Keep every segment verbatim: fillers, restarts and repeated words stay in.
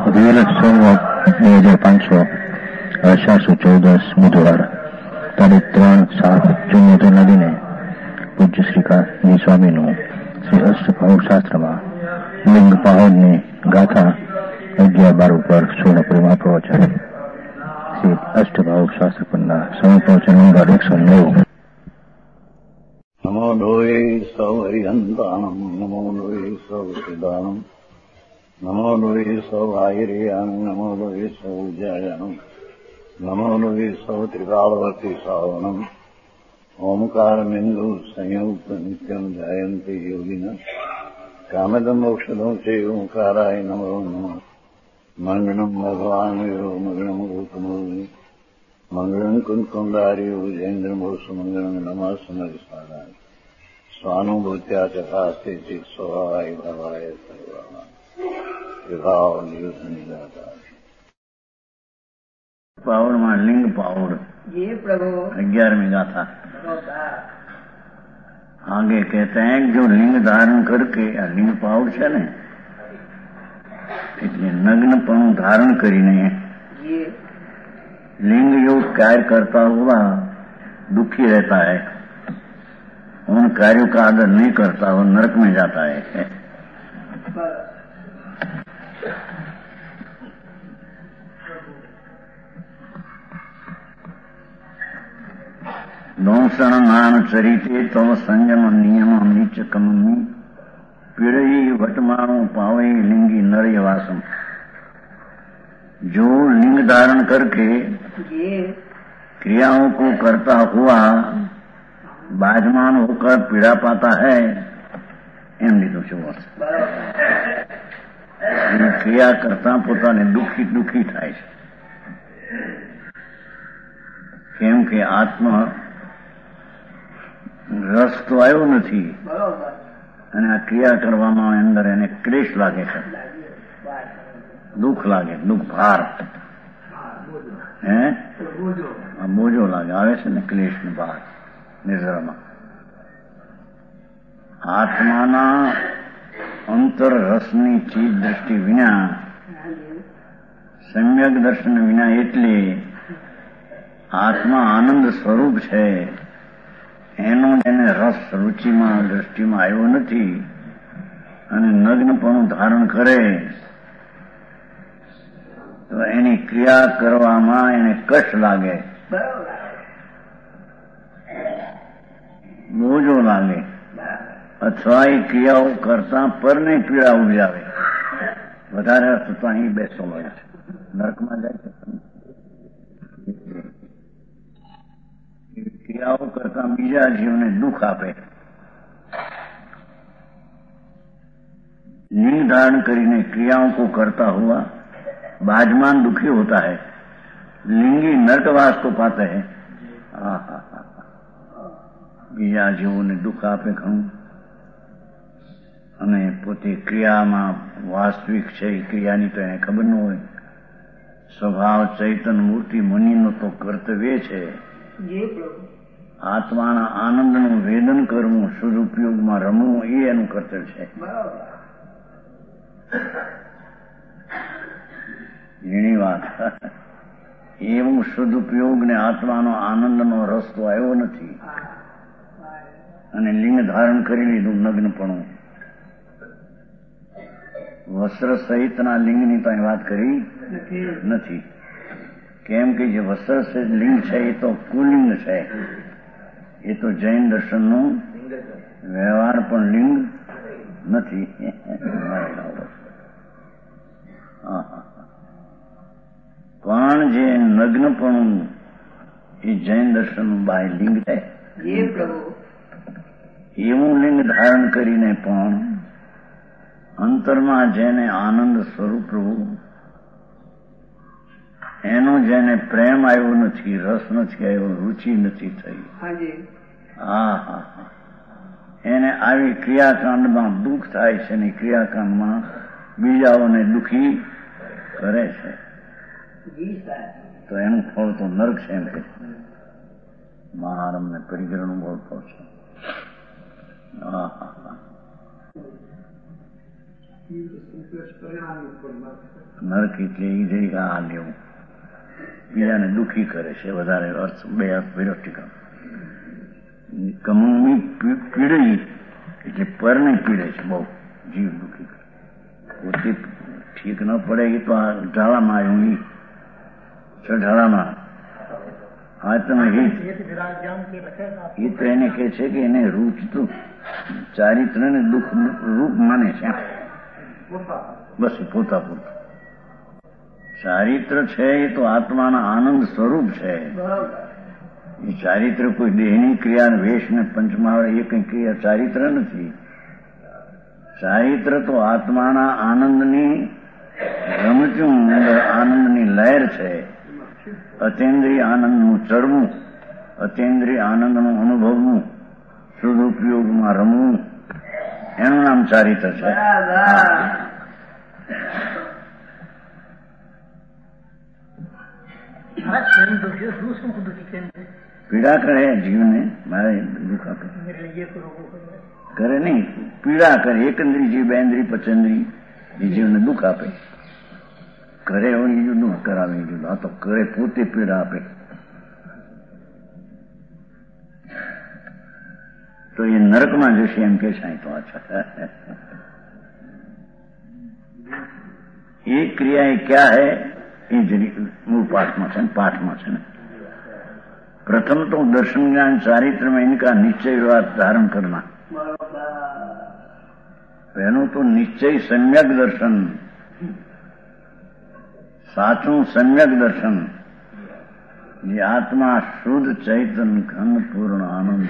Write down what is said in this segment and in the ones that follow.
વીર સોમવત બે હજાર પાંચસો અઢારસો ચૌદસ બુધવાર તારીખ ત્રણ સાત ચુમ્મોતેર નદીને પૂજ્ય શ્રી કાનજી સ્વામીનું શ્રી અષ્ટભાવ શાસ્ત્રમાં લિંગ પાહોડની ગાથા અગિયાર બાર ઉપર પૂર્ણ પરિમા પ્રવચન શ્રી અષ્ટભાવ શાસ્ત્ર પરના સમય પ્રવચન નંબર એકસો નેવું. નમો લોહે સૌ હરિહંતાણમ નમો લોહે સૌ સિદ્ધાણમ નમો લોહે સૌ આયર્યાણ નમો લોહે સૌ જયાણમ નમો લોહે સૌ ત્રિકાળવતી સાવણમ ઓમકાર બિંદુ સંયુક્ત નિત્યમ જાયંતિ યોગિના કામદમ મોક્ષદો છે ઓંકારાય નમો નમઃ મંગળમ ભગવાન વીરો મંગળમ ગૌતમોની મંગળમ કુંકુંદાર્યો જૈન્દ્રમોષ મંગળમ નમઃ સમરિસારાય સ્વાનુભૂત્યા ચકાસ્તે ચિત સ્વભાવાય ભવાય સર્વા વિભાવ નિયુદ્ધ નિજાતા. પાવડમાં લિંગ પાવડ ग्यारहवीं गाथा आगे कहते हैं जो लिंग धारण करके लिंग पावड़ है ने એટલે નગ્નપણું ધારણ કરીને लिंग योग कार्य करता हुआ दुखी रहता है, उन कार्यों का आदर नहीं करता वो नरक में जाता है. दोषण नान चरिते तो संयम नियम नीच कमी पीड़ई वटमाणु पावे लिंगी नरयवासम. जो लिंग धारण करके क्रियाओं को करता हुआ बाजमान होकर पीड़ा पाता है एम लीधुं छुं. क्रिया करता पोताने दुखी दुखी थाय छे केम के आत्मा રસ તો આવ્યો નથી અને આ ક્રિયા કરવામાં અંદર એને ક્લેશ લાગે છે, દુઃખ લાગે, દુઃખ ભાર હે બોજો લાગે, આવે છે ને ક્લેશ ને ભાર નિર્જરામાં. આત્માના અંતર રસની ચીજ દ્રષ્ટિ વિના, સમ્યક દર્શન વિના, એટલે આત્મા આનંદ સ્વરૂપ છે એનો જેને રસ રુચિમાં દ્રષ્ટિમાં આવ્યો નથી અને નગ્નપણું ધારણ કરે તો એની ક્રિયા કરવામાં એને કષ્ટ લાગે, બોજો લાગે, અથવા એ ક્રિયાઓ કરતા પરને પીડા ઉપજાવે. વધારે અર્થ તો અહીં બેસો મળે છે, નરકમાં જાય છે. क्रियाओं करता बीजा जीव ने दुख आपे. लिंग धारण करीने क्रियाओं को करता हुआ बाजमान दुखी होता है, लिंगी नरकवास को पाते हैं. बीजा जीवों ने दुख आपे घणું અને પોતે ક્રિયામાં વાસ્તવિક છે એ ક્રિયાની તો એને ખબર ન હોય. સ્વભાવ ચૈતન મૂર્તિ મુનિનો તો કર્તવ્ય છે આત્માના આનંદનું વેદન કરવું, સદુપયોગમાં રમવું, એ એનું કર્તવ્ય છે. ઘણી વાત એવું સદુપયોગ ને આત્માનો આનંદનો રસ તો આવ્યો નથી અને લિંગ ધારણ કરી લીધું નગ્નપણું. વસ્ત્ર સહિતના લિંગની તો વાત કરી નથી, કેમ કે જે વસ્ત્ર લિંગ છે એ તો કુલિંગ છે, એ તો જૈન દર્શનનું વ્યવહાર પણ લિંગ નથી. પણ જે નગ્નપણું એ જૈન દર્શનનું બાહ્ય લિંગ છે, એવું લિંગ ધારણ કરીને પણ અંતરમાં જેને આનંદ સ્વરૂપ પ્રભુ એનો જેને પ્રેમ આવ્યો નથી, રસ નથી આવ્યો, રુચિ નથી થઈ, હા હા એને આવી ક્રિયાકાંડમાં દુઃખ થાય છે ને ક્રિયાકાંડમાં બીજાઓને દુઃખી કરે છે તો એનું ફળ તો નરક છે એમ કે મહારમ ને પરિગ્રહનું બહુ ફળ છે. હા હા હા નરક એટલે એ જઈ આ લેવું બીજાને દુઃખી કરે છે વધારે અર્થ બે અર્થ વિરોષ્ટિકા કમુની પીડી એટલે પરને પીડે છે બહુ જીવ દુઃખી કરે પોતે ઠીક ન પડે એ તો આ ઢાળામાં આવ્યું એ ઢાળામાં હા તમે એ તો એને કહે છે કે એને રૂચતું ચારિત્ર ને દુઃખ રૂપ માને છે બસ પોતા પૂરતું ચારિત્ર છે એ તો આત્માના આનંદ સ્વરૂપ છે એ ચારિત્ર કોઈ દેહની ક્રિયા વેશ ને પંચમહાવર એ કઈ ક્રિયા ચારિત્ર નથી. ચારિત્ર તો આત્માના આનંદની રમચું આનંદની લહેર છે. અતેન્દ્રિય આનંદનું ચડવું, અતેન્દ્રિય આનંદનું અનુભવવું, શુદ્ધ ઉપયોગમાં રમવું એનું નામ ચારિત્ર છે. પીડા કરે જીવને મારે દુઃખ આપે કરે નહીં, પીડા કરે એકંદરી જીવ બેન્દ્રી પચેન્દ્રી એ જીવને દુઃખ આપે. કરે એવું બીજું દુઃખ કરાવે જુદું, આ તો કરે પોતે પીડા આપે. તો એ નરકમાં જશે એમ કે છે. તો અચ્છા એ ક્રિયા એ ક્યાં હૈ એ જ મૂળ પાઠમાં છે ને પાઠમાં છે ને. प्रथम तो दर्शन ज्ञान चारित्र में इनका निश्चय विवाद धारण करना. पहलू तो निश्चय सम्यक दर्शन, साचू सम्यक दर्शन, ये आत्मा शुद्ध चैतन घन पूर्ण आनंद,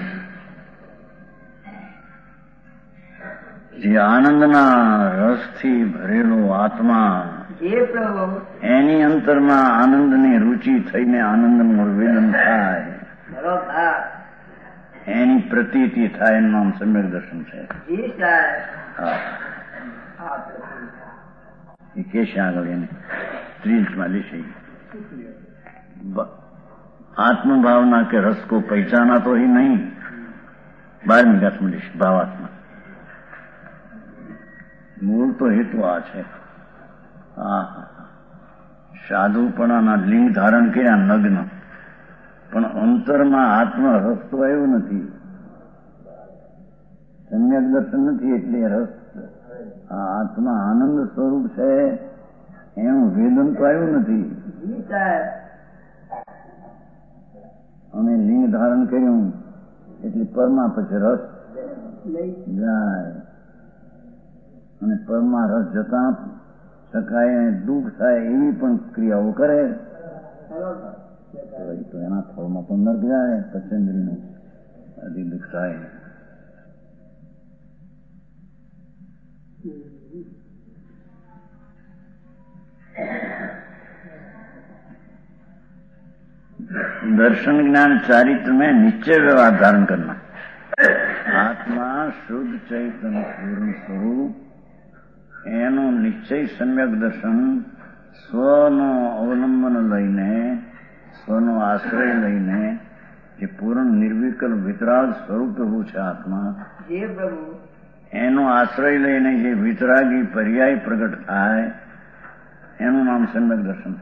જે આનંદના રસથી ભરેલો આત્મા એની અંતરમાં આનંદની રુચિ થઈને આનંદનું વેદન થાય, એની પ્રતીતિ થાય, એનું નામ સમ્યક દર્શન છે. એ કે છે આગળ એને ત્રીસમાં લેશે आत्मभावना के रस को पहचाना तो ही नहीं, बारहवीं गाथમાં લેશે ભાવાત્મા. મૂળ તો હેતુ આ છે. હા, સાધુપણાના લિંગ ધારણ કર્યા નગ્ન, પણ અંતરમાં આત્મ રસ તો આવ્યો નથી. સમ્યક દર્શન નથી એટલે રસ. આ આત્મા આનંદ સ્વરૂપ છે એનું વેદન તો આવ્યું નથી. અને લિંગ ધારણ કર્યું એટલે પરમાં પછી રસ જાય, અને પરમાં રસ જતા શકાય અને દુઃખ થાય એવી પણ ક્રિયાઓ કરે તો એના ફળમાં પણ નર્ક જાય, પચેન્દ્રીનું આદિ દુઃખ થાય. दर्शन ज्ञान चारित्र में निश्चय व्यवहार धारण करना. आत्मा शुद्ध चैतन्य पूर्ण स्वरूप એનું નિશ્ચય સમ્યક દર્શન સ્વનો અવલંબન લઈને, સ્વનો આશ્રય લઈને જે પૂર્ણ નિર્વિકલ્પ વિતરાગ સ્વરૂપ એવું છે આત્મા, એનો આશ્રય લઈને જે વિતરાગી પર્યાય પ્રગટ થાય એનું નામ સમ્યક દર્શન.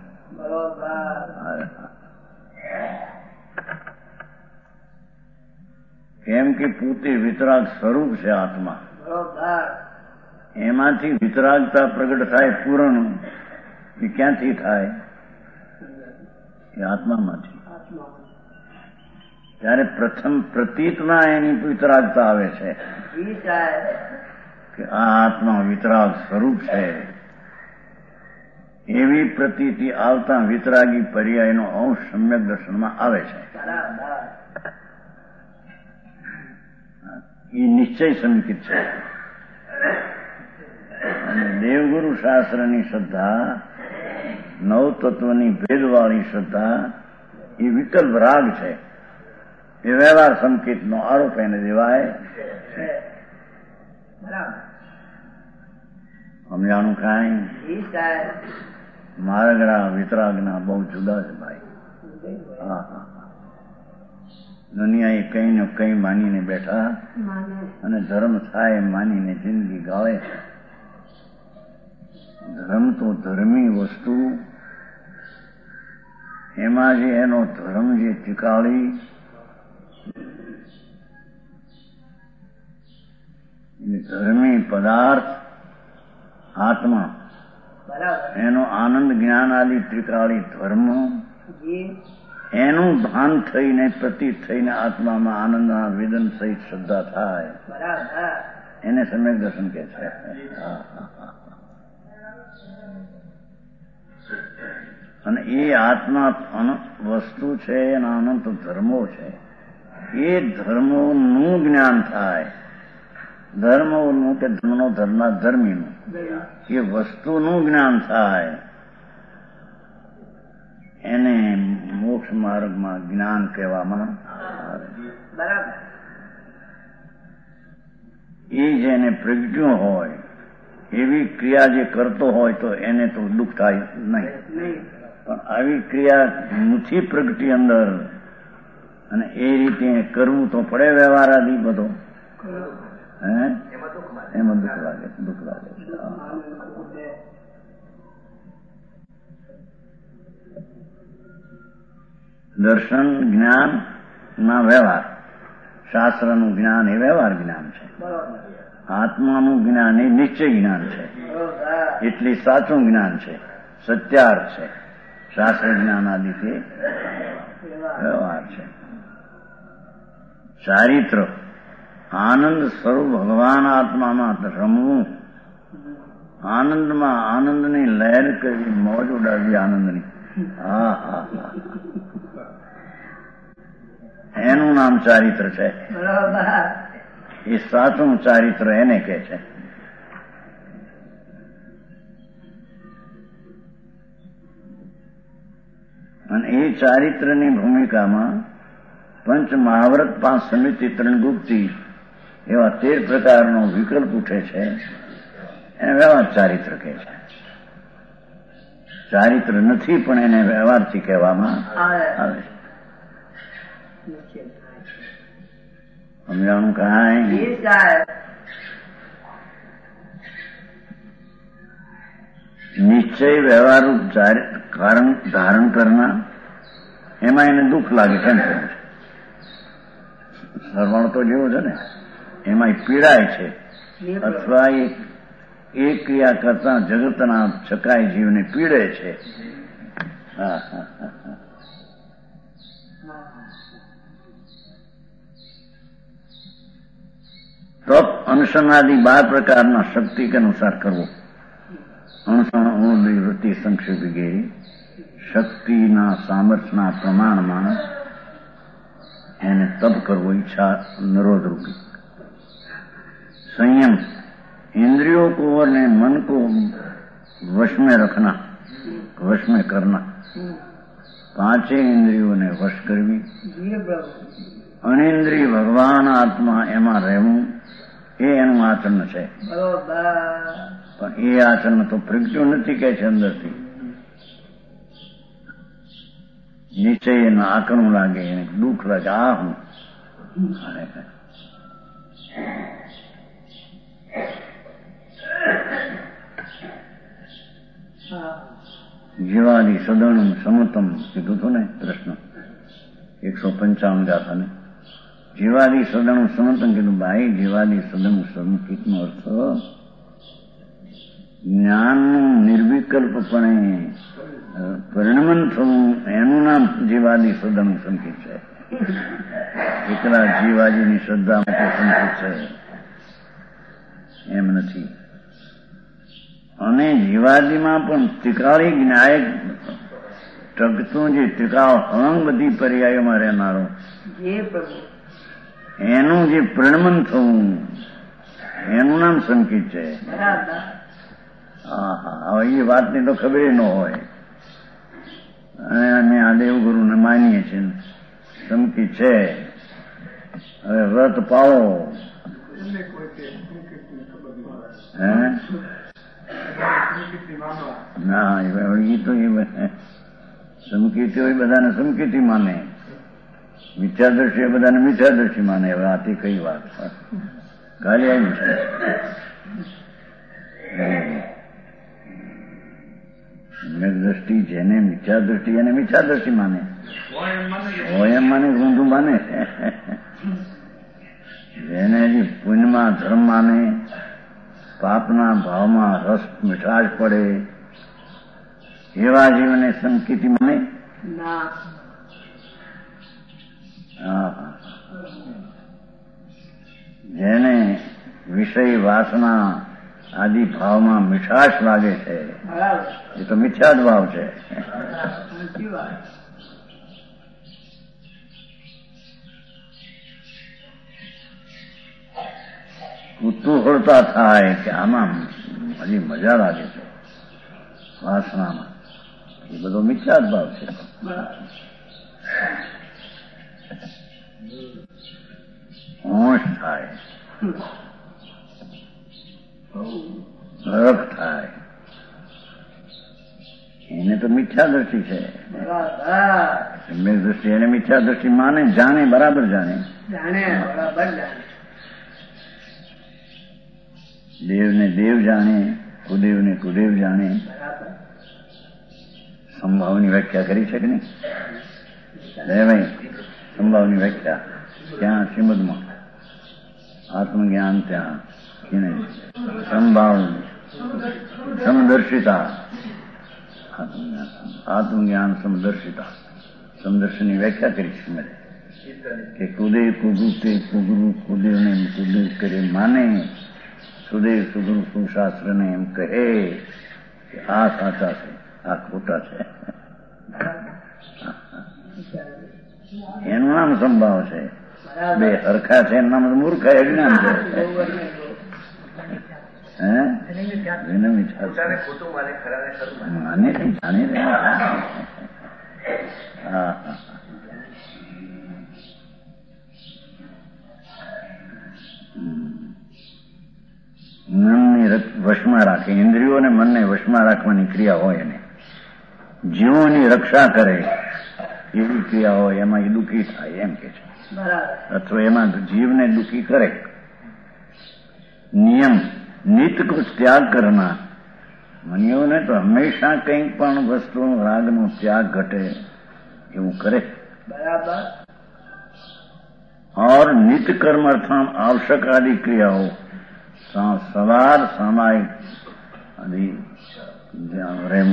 કેમ કે પોતે વિતરાગ સ્વરૂપ છે આત્મા, એમાંથી વિતરાગતા પ્રગટ થાય પૂર્ણ. એ ક્યાંથી થાય? એ આત્મામાંથી. ત્યારે પ્રથમ પ્રતીતમાં એની વિતરાગતા આવે છે કે આ આત્મા વિતરાગ સ્વરૂપ છે. એવી પ્રતીતિ આવતા વિતરાગી પર્યાયનો અંશ સમ્યક દર્શનમાં આવે છે. એ નિશ્ચય સંકિત છે. અને દેવગુરુ શાસ્ત્રની શ્રદ્ધા, નવતત્વની ભેદવાળી શ્રદ્ધા એ વિકલ્પ રાગ છે. એ વ્યવહાર સંકેતનો આરોપ એને દેવાય. સમજાણું કાંઈ? મારગડા વિતરાગના બહુ જુદા છે ભાઈ. હા હા, દુનિયા એ કઈ ને કઈ માનીને બેઠા અને ધર્મ થાય માનીને જિંદગી ગાળે છે. ધર્મ તો ધર્મી વસ્તુ, એમાં જે એનો ધર્મ જે ટીકાળી ધર્મી પદાર્થ આત્મા, એનો આનંદ જ્ઞાન આદિ ત્રિકાળી ધર્મ, એનું ભાન થઈને પ્રતીત થઈને આત્મામાં આનંદના વેદન સહિત શ્રદ્ધા થાય, એને સમ્યક દર્શન કે છે. અને એ આત્મા વસ્તુ છે, એના અનંત ધર્મો છે, એ ધર્મોનું જ્ઞાન થાય. ધર્મોનું કે ધર્મનો ધર્મના ધર્મીનું, એ વસ્તુનું જ્ઞાન થાય, એને મોક્ષ માર્ગમાં જ્ઞાન કહેવામાં આવે. બરાબર. એ જેને પ્રજ્ઞો હોય, એવી ક્રિયા જે કરતો હોય તો એને તો દુઃખ થાય નહીં. પણ આવી ક્રિયા નથી પ્રગટી અંદર, અને એ રીતે કરવું તો પડે વ્યવહાર આદિ બધો, હે એમાં દુઃખ લાગે દુઃખ લાગે દર્શન જ્ઞાન ના વ્યવહાર, શાસ્ત્રનું જ્ઞાન એ વ્યવહાર જ્ઞાન છે, આત્માનું જ્ઞાન એ નિશ્ચય જ્ઞાન છે, એટલે સાચું જ્ઞાન છે, સત્યાર્થ છે. શાસ્ત્ર જ્ઞાન આદિથી વ્યવહાર છે. ચારિત્ર આનંદ સ્વરૂપ ભગવાન આત્મામાં રમવું, આનંદમાં આનંદની લહેર કરી મોજ ઉડાવી આનંદની, હા હા હા, એનું નામ ચારિત્ર છે. એ સાચું ચારિત્ર એને કહે છે. અને એ ચારિત્રની ભૂમિકામાં પંચ મહાવ્રત, પાંચ સમિતિ, ત્રણ ગુપ્તી એવા તેર પ્રકારનો વિકલ્પ ઉઠે છે, એને વ્યવહાર ચારિત્ર કહે છે. ચારિત્ર નથી પણ એને વ્યવહારથી કહેવામાં આવે છે. સમજાણું કાંઈ? નિશ્ચય વ્યવહારરૂપ કારણ ધારણ કરનાર, એમાં એને દુઃખ લાગે કેમ છે? સરવણ તો જેવો છે ને, એમાં પીડાય છે, અથવા એ ક્રિયા કરતા જગતના છકાય જીવને પીડે છે. હા હા હા તપ અનુસરણાદિ બાર પ્રકારના શક્તિ કે અનુસાર કરવો. અનુસરણ વૃત્તિ સંક્ષેપ વગેરે શક્તિના સામર્થ્યના પ્રમાણમાં એને તપ કરવો, ઈચ્છા નિરોધ રૂપી. संयम इंद्रियों को और मन को वश में रखना, वश में करना. પાંચે ઇન્દ્રિયોને વશ કરવી, અનિન્દ્રિય ભગવાન આત્મા એમાં રહેવું, એ એનું આચરણ છે. પણ એ આચરણ તો પ્રગટ્યું નથી કે છે અંદરથી. નીચે એને આકણું લાગે, એને દુઃખ લાગે, આ હું જીવાદી સદણું સમતમ કીધું હતું ને પ્રશ્ન એકસો પંચાવન ગાથાને. જીવાદી સદણું સમતમ કીધું. ભાઈ જીવાદી સદણું સમકિતનો અર્થ જ્ઞાનનું નિર્વિકલ્પપણે પરિણમન થવું, એનું નામ જીવાદી સદણું સંકિત છે. એકલા જીવાજીની શ્રદ્ધા માટે સંકિત છે એમ નથી. અને જીવાદીમાં પણ ત્રિકાળી જ્ઞાયક ટકતું જે ત્રિકાળ હળંગ બધી પર્યાયોમાં રહેનારો એનું જે પરિણમન થવું, એનું નામ સંકિત છે. હા હા હવે એ વાતની તો ખબર ન હોય, અને અમે આ દેવગુરુને માનીએ છીએ, સંકિત છે. હવે વ્રત પાળો, હે ના એ તો એ સમકીર્તિ હોય, બધાને સમકીર્તિ માને, મિથ્યાદર્શી એ બધાને મિથ્યાદર્શી માને. હવે આથી કઈ વાત ખાલી આવી છે. દ્રષ્ટિ જેને મિથ્યા દ્રષ્ટિ એને મિથ્યા દ્રષ્ટિ માને, હોય એમ માને ઊંધું માને. જેને હજી પુણ્યમાં ધર્મ માને, પાપના ભાવમાં રસ મીઠાશ પડે એવા જીવને સંકેતી માને. જેને વિષય વાસના આદિ ભાવમાં મીઠાશ લાગે છે એ તો મિથ્યા જ ભાવ છે. કુતૂહળતા થાય કે આમાં હજી મજા લાગે છે વાસનામાં, એ બધો મિથ્યા જ ભાવ છે. હોશ થાય, રખ થાય, એને તો મિથ્યા દ્રષ્ટિ છે. સમ્યક દ્રષ્ટિ એને મિથ્યા દ્રષ્ટિ માને, જાણે, બરાબર જાણે. દેવને દેવ જાણે, કુદેવને કુદેવ જાણે. સંભાવની વ્યાખ્યા કરી છે કે નહીં? ભાઈ સંભાવની વ્યાખ્યા ત્યાં શ્રીમદમાં આત્મજ્ઞાન, ત્યાં સંભાવ સમદર્શિતા, આત્મજ્ઞાન સમદર્શિતા, સમદર્શનની વ્યાખ્યા કરી છે મેં કે કુદેવ કુગુ તે કુગુરુ કુદેવને કુદેવ કરે માને, સુદેવ સુગુરુ સુશાસ્ત્રને એમ કહે કે આ સાચા છે, આ ખોટા છે. એનું નામ સંભાવ છે. બે હરખા છે એનું નામ મૂર્ખ અજ્ઞાન છે. હે એને માને જાણે. હા મનને વશમાં રાખે, ઇન્દ્રિયો અને મનને વશમાં રાખવાની ક્રિયા હોય એને જીવોની રક્ષા કરે એવી ક્રિયા હોય એમાં એ દુઃખી થાય એમ કે છે. અથવા એમાં જીવને દુઃખી કરે. નિયમ નિત કુછ ત્યાગ કરના, મનીઓને તો હંમેશા કંઈક પણ વસ્તુ રાગનો ત્યાગ ઘટે એવું કરે. બરાબર. और नित्य कर्म अर्थात आवश्यक आदि क्रियाओं सवार सामायिक आदि रेम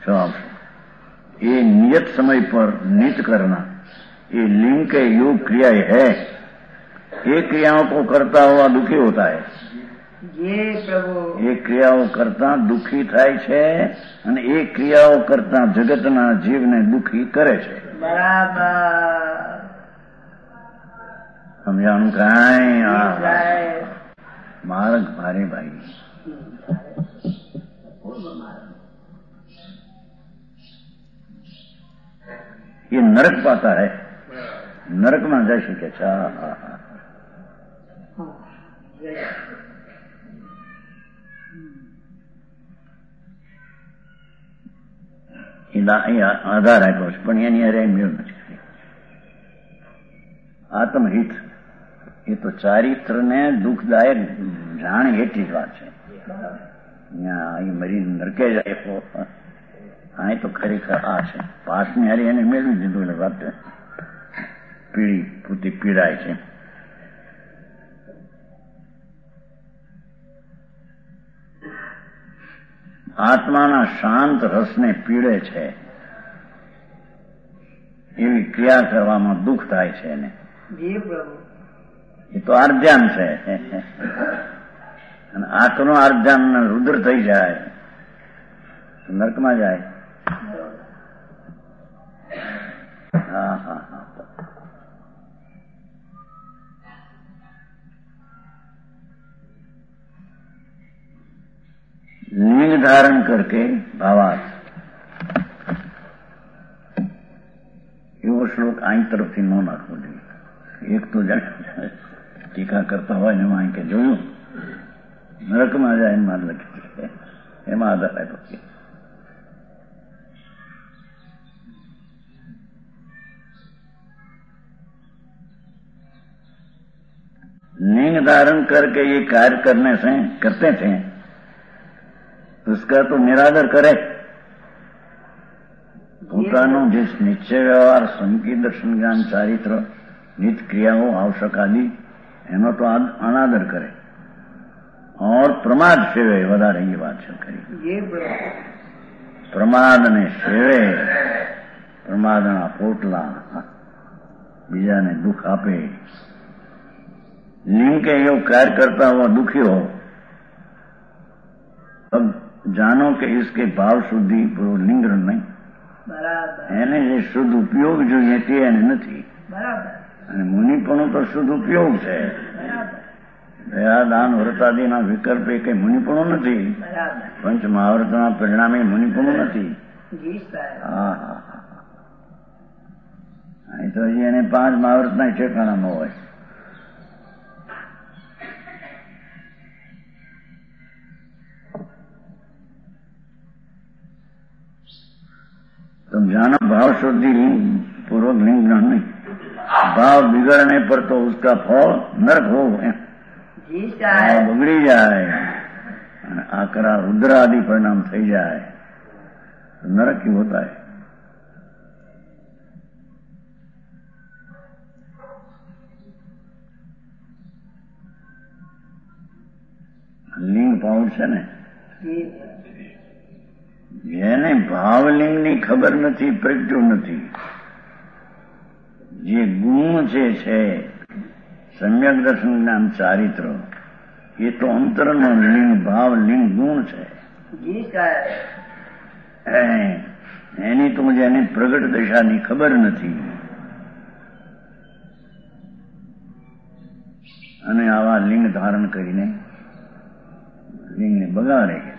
ये नियत समय पर नित्य करना, ये लिंग के योग क्रिया है. ये क्रियाओं को करता हुआ दुखी होता है. ये प्रभु ये क्रियाओं करता दुखी થાય છે અને એ ક્રિયાઓ કરતા જગતના જીવને દુખી કરે છે. બરાબર. સમજાણું કાંઈ? માર્ગ ભારે ભાઈ. ये नरक पाता है, नरक में जा શકે છે. આધાર આપ્યો છે પણ એની અરે મેળ નથી. આત્મહિત એ તો ચારિત્રને દુઃખદાયક જાણે એટલી જ વાત છે. અહીં મરી નરકે જાય આ તો ખરેખર આ છે. પાસની હારી એને મેળવી દીધું એટલે વાત પીડી પૂરતી પીડાય છે. આત્માના શાંત રસને પીડે છે એવી ક્રિયા કરવામાં દુઃખ થાય છે એને. એ તો આર્ધ્યાન છે અને આંખનો આર્ધ્યાન રુદ્ર થઈ જાય તો નરકમાં જાય. હા હા હા. लिंग धारण करके भावार्थ एवो श्लोक आई तरफ थी नो नाखो જોઈએ. એક તો જાણે ટીકા કરતા હોય ને એમાં કે જોયું નરકમાં જાય એમાં લખી છે એમાં આધાર આપ્યો છે. लिंग धारण करके ये कार्य करने से करते थे उसका तो निरादर करे પોતાનો જે નિશ્ચય વ્યવહાર, સંકી દર્શન, જ્ઞાન, ચારિત્ર, નિત ક્રિયાઓ, આવશ્યક આદિ, એનો તો અનાદર કરે और પ્રમાદ સેવે વધારે એ વાત છે ખરી. પ્રમાદને સેવે, પ્રમાદના પોટલા બીજાને દુઃખ આપે. लिंग के यो कार्य करता हुआ दुखी हो, अब जानो कि इसके भाव शुद्धि पूर्व लिंग नहीं, એને જે શુદ્ધ ઉપયોગ જોઈએ તે એને નથી. અને મુનિપણું તો શુદ્ધ ઉપયોગ છે. દયા, દાન, વ્રતાદિના વિકલ્પ એ કઈ મુનિપણું નથી. પંચ મહાવ્રતના પરિણામે મુનિપણું નથી. હા હા હા અહીં તો હજી એને પાંચ મહાવ્રતના ઠેકાણામાં હોય. तुम जानो भाव शुद्धि लिंग पूर्वक लिंग ग्रहण नहीं, भाव बिगड़ने पर तो उसका फल नरक हो, बगड़ी जाए, आकरा रुद्र आदि परिणाम थई जाए तो नरक ही होता है. लिंग पाउड છે ને, જેને ભાવલિંગની ખબર નથી, પ્રગટ્યું નથી, જે ગુણ જે છે સમ્યક દર્શન, જ્ઞાન, ચારિત્ર, એ તો અંતરનો લિંગ, ભાવ લિંગ ગુણ છે. એની તો જેની પ્રગટ દશાની ખબર નથી અને આવા લિંગ ધારણ કરીને લિંગને બગાડે છે.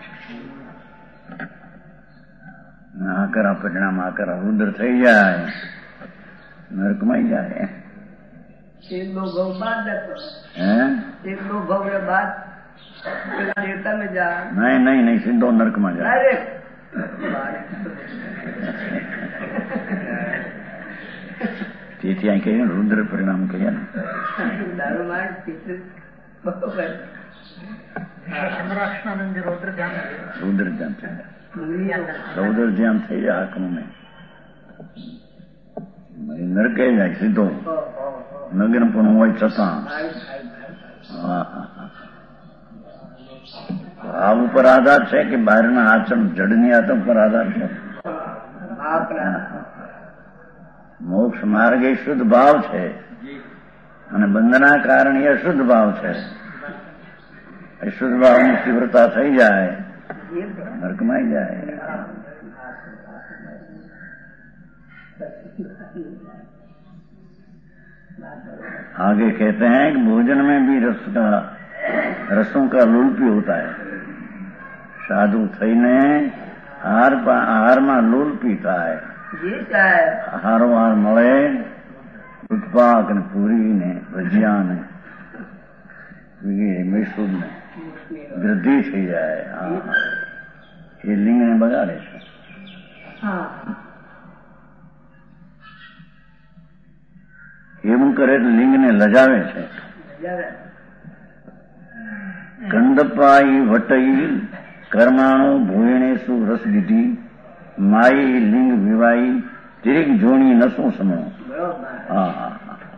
આકરા પરિણામ આકરા રુદ્ર થઈ જાય, નરકમાં જાય. એકલો ભવ બાદ હે એકલો ભવ બાદ તમે જા નહીં નહીં નહીં સીધો નરકમાં જાય. તેથી અહીં કહીએ રુદ્ર પરિણામ કહીએ ને. રુદ્ર ધ્યાન છે, રૌદ્ર ધ્યાન થઈ જાય આંખનું નહીં, નરકે જાય સીધો, નગ્ન પણ હોય છતાં. ભાવ ઉપર આધાર છે કે બહારના આચરણ જડની આતમ પર આધાર છે. મોક્ષ માર્ગ એ શુદ્ધ ભાવ છે અને બંધના કારણ એ અશુદ્ધ ભાવ છે. અશુદ્ધ ભાવની તીવ્રતા થઈ જાય, નરકમાં જાય. आगे कहते हैं कि भोजन में भी रस का रसों का लोलपी होता है. साधु થઈને આહાર આહારમાં લોલપી થાય. આહારો આહાર મળે, દૂધપાક ને પૂરી ને ભજીયા ને વગેરે મૈસૂર ને વૃદ્ધિ થઈ જાય. એ લિંગને બગાડે છે. એવું કરે તો લિંગને લજાવે છે. કંદપાઈ વટઈ કર્માણુ ભૂયણેશુ રસવિધિ માઈ લિંગ વિવાઈ તિરિક જોણી નસો સમો. હા હા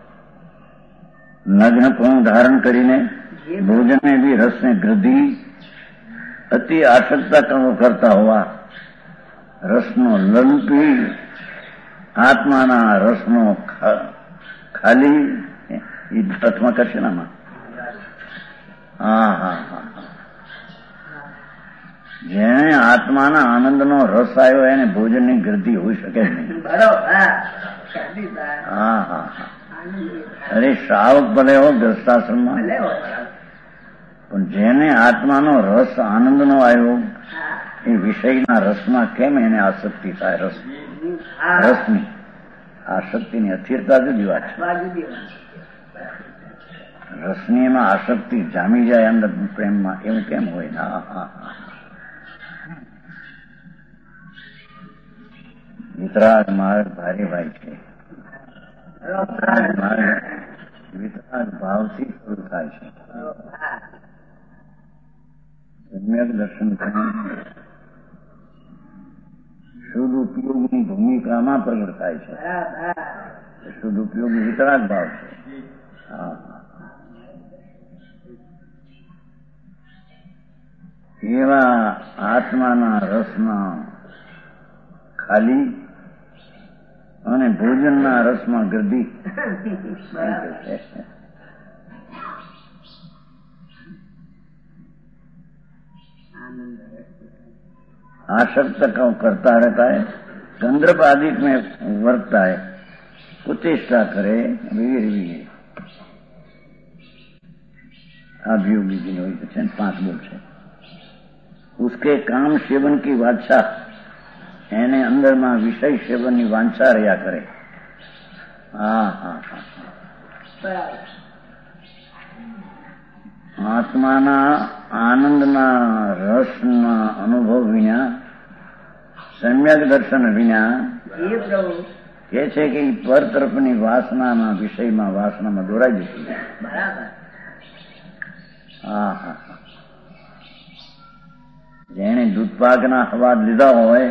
નગ્નપણું ધારણ કરીને ભોજન में भी रस में वृद्धि अति आसक्ता करता होवा રસનો લલપી આત્માના રસનો ખાલી એ તત્માં કરશે નામાં. હા હા હા જેને આત્માના આનંદનો રસ આવ્યો એને ભોજનની ગતિ હોઈ શકે નહીં. હા હા હા અરે શ્રાવક ભલે હો ગ્રસ્તાશ્રમમાં, પણ જેને આત્માનો રસ આનંદનો આવ્યો એ વિષયના રસમાં કેમ એને આસક્તિ થાય? રસ રસની આસક્તિની અથિરતા જુદી વાત છે. રસની એમાં આસક્તિ જામી જાય અંદર પ્રેમમાં, એવું કેમ હોય? હા હા હા વિતરાગ માર્ગ ભારે ભાઈ છે. વિતરાગ ભાવથી શરૂ થાય છે. સમ્યક દર્શન શુદ્ધ ઉપયોગની ભૂમિકા છોકરામાં પ્રગટ થાય છે. શુદ્ધ ઉપયોગી વિતરાગ ભાવ છે. હા, એવા આત્માના રસના ખાલી અને ભોજનના રસમાં ગરદી. आसक्त का करता रहता है, गंधर्व आदि में वर्तता है, कुचेष्टा करे वीर वीर अभियोगी जिन्होंने पांच बोल है. उसके काम सेवन की वांछा એને અંદરમાં વિષય સેવનની વાંછા રહ્યા કરે. હા હા હા આત્માના આનંદના રસના અનુભવ વિના, સમ્યક દર્શન વિના કે છે કે પર તરફની વાસનાના વિષયમાં વાસનામાં દોરાઈ જતી. હા હા જેણે દૂધપાકના હવાદ લીધા હોય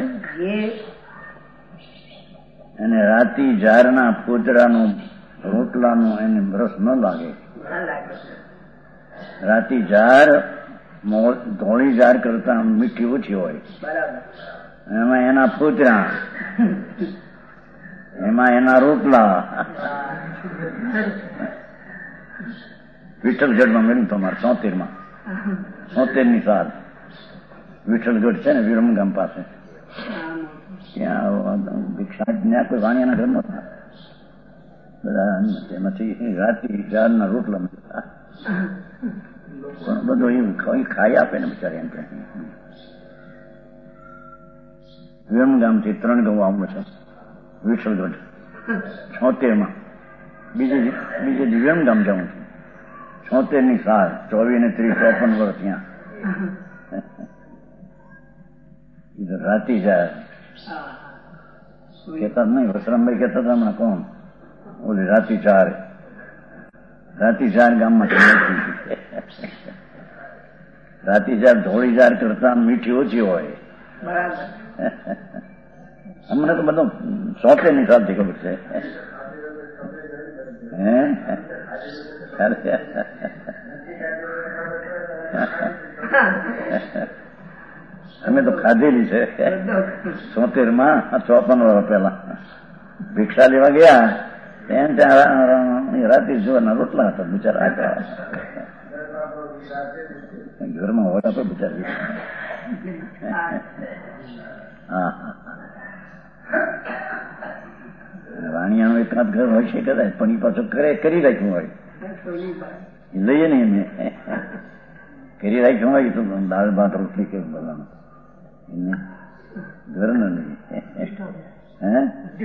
અને રાતી ઝારના પોચડાનું રોટલાનું એને રસ ન લાગે. રાતી ઝાર ધોળી ઝાર કરતા મીઠી ઓછી હોય, એમાં એના પોચડા, એમાં એના રોટલા. વિઠ્ઠલગઢમાં મળ્યું તમારે સોતેર માં સોતેર ની સાલ વિઠ્ઠલગઢ છે ને વિરમગામ પાસે, ત્યાં ભિક્ષા ત્યાં કોઈ વાણિયાના ઘર નતા બધા. એમાંથી રાતી ઝાડના રોટલા પણ બધું એવું ખાઈ આપે ને બિચારી. એમ કે વિરમગામ થી ત્રણ ગૌ આવું છે વિઠ્ઠલગઢ છોતેર માં. બીજે બીજે વિરમગામ જાઉં છું છોતેર ની સાલ, ચોવીસ ને ત્રીસ ચોપન વર્ષ ત્યાં રાતી જાય કેતા નહીં. વસરામભાઈ કેતા હતા હમણાં કોણ ઓલી રાતી ચાર રાતી ચાર ગામમાં રાતી ચાર ધોળી ચાર કરતા મીઠી ઓછી હોય. અમને તો બધું સોતે ની સાલથી ખબર છે. હે અમે તો ખાધેલી છે સોતેર માં ચોપન વર્ષ પેલા ભિક્ષા લેવા ગયા ત્યાં ત્યાં રાતે જોવાના રોટલા હતા બિચારા. ઘરમાં હોય તો બિચારી. હા વાણિયાનું એકાદ ઘર હોય છે કદાચ, પણ એ પાછું કરે કરી રાખ્યું હોય લઈએ ને એને કરી રાખ્યું હોય તો દાળ ભાત રોટલી કેવું બોલાનું એને ઘર ન નહીં. હે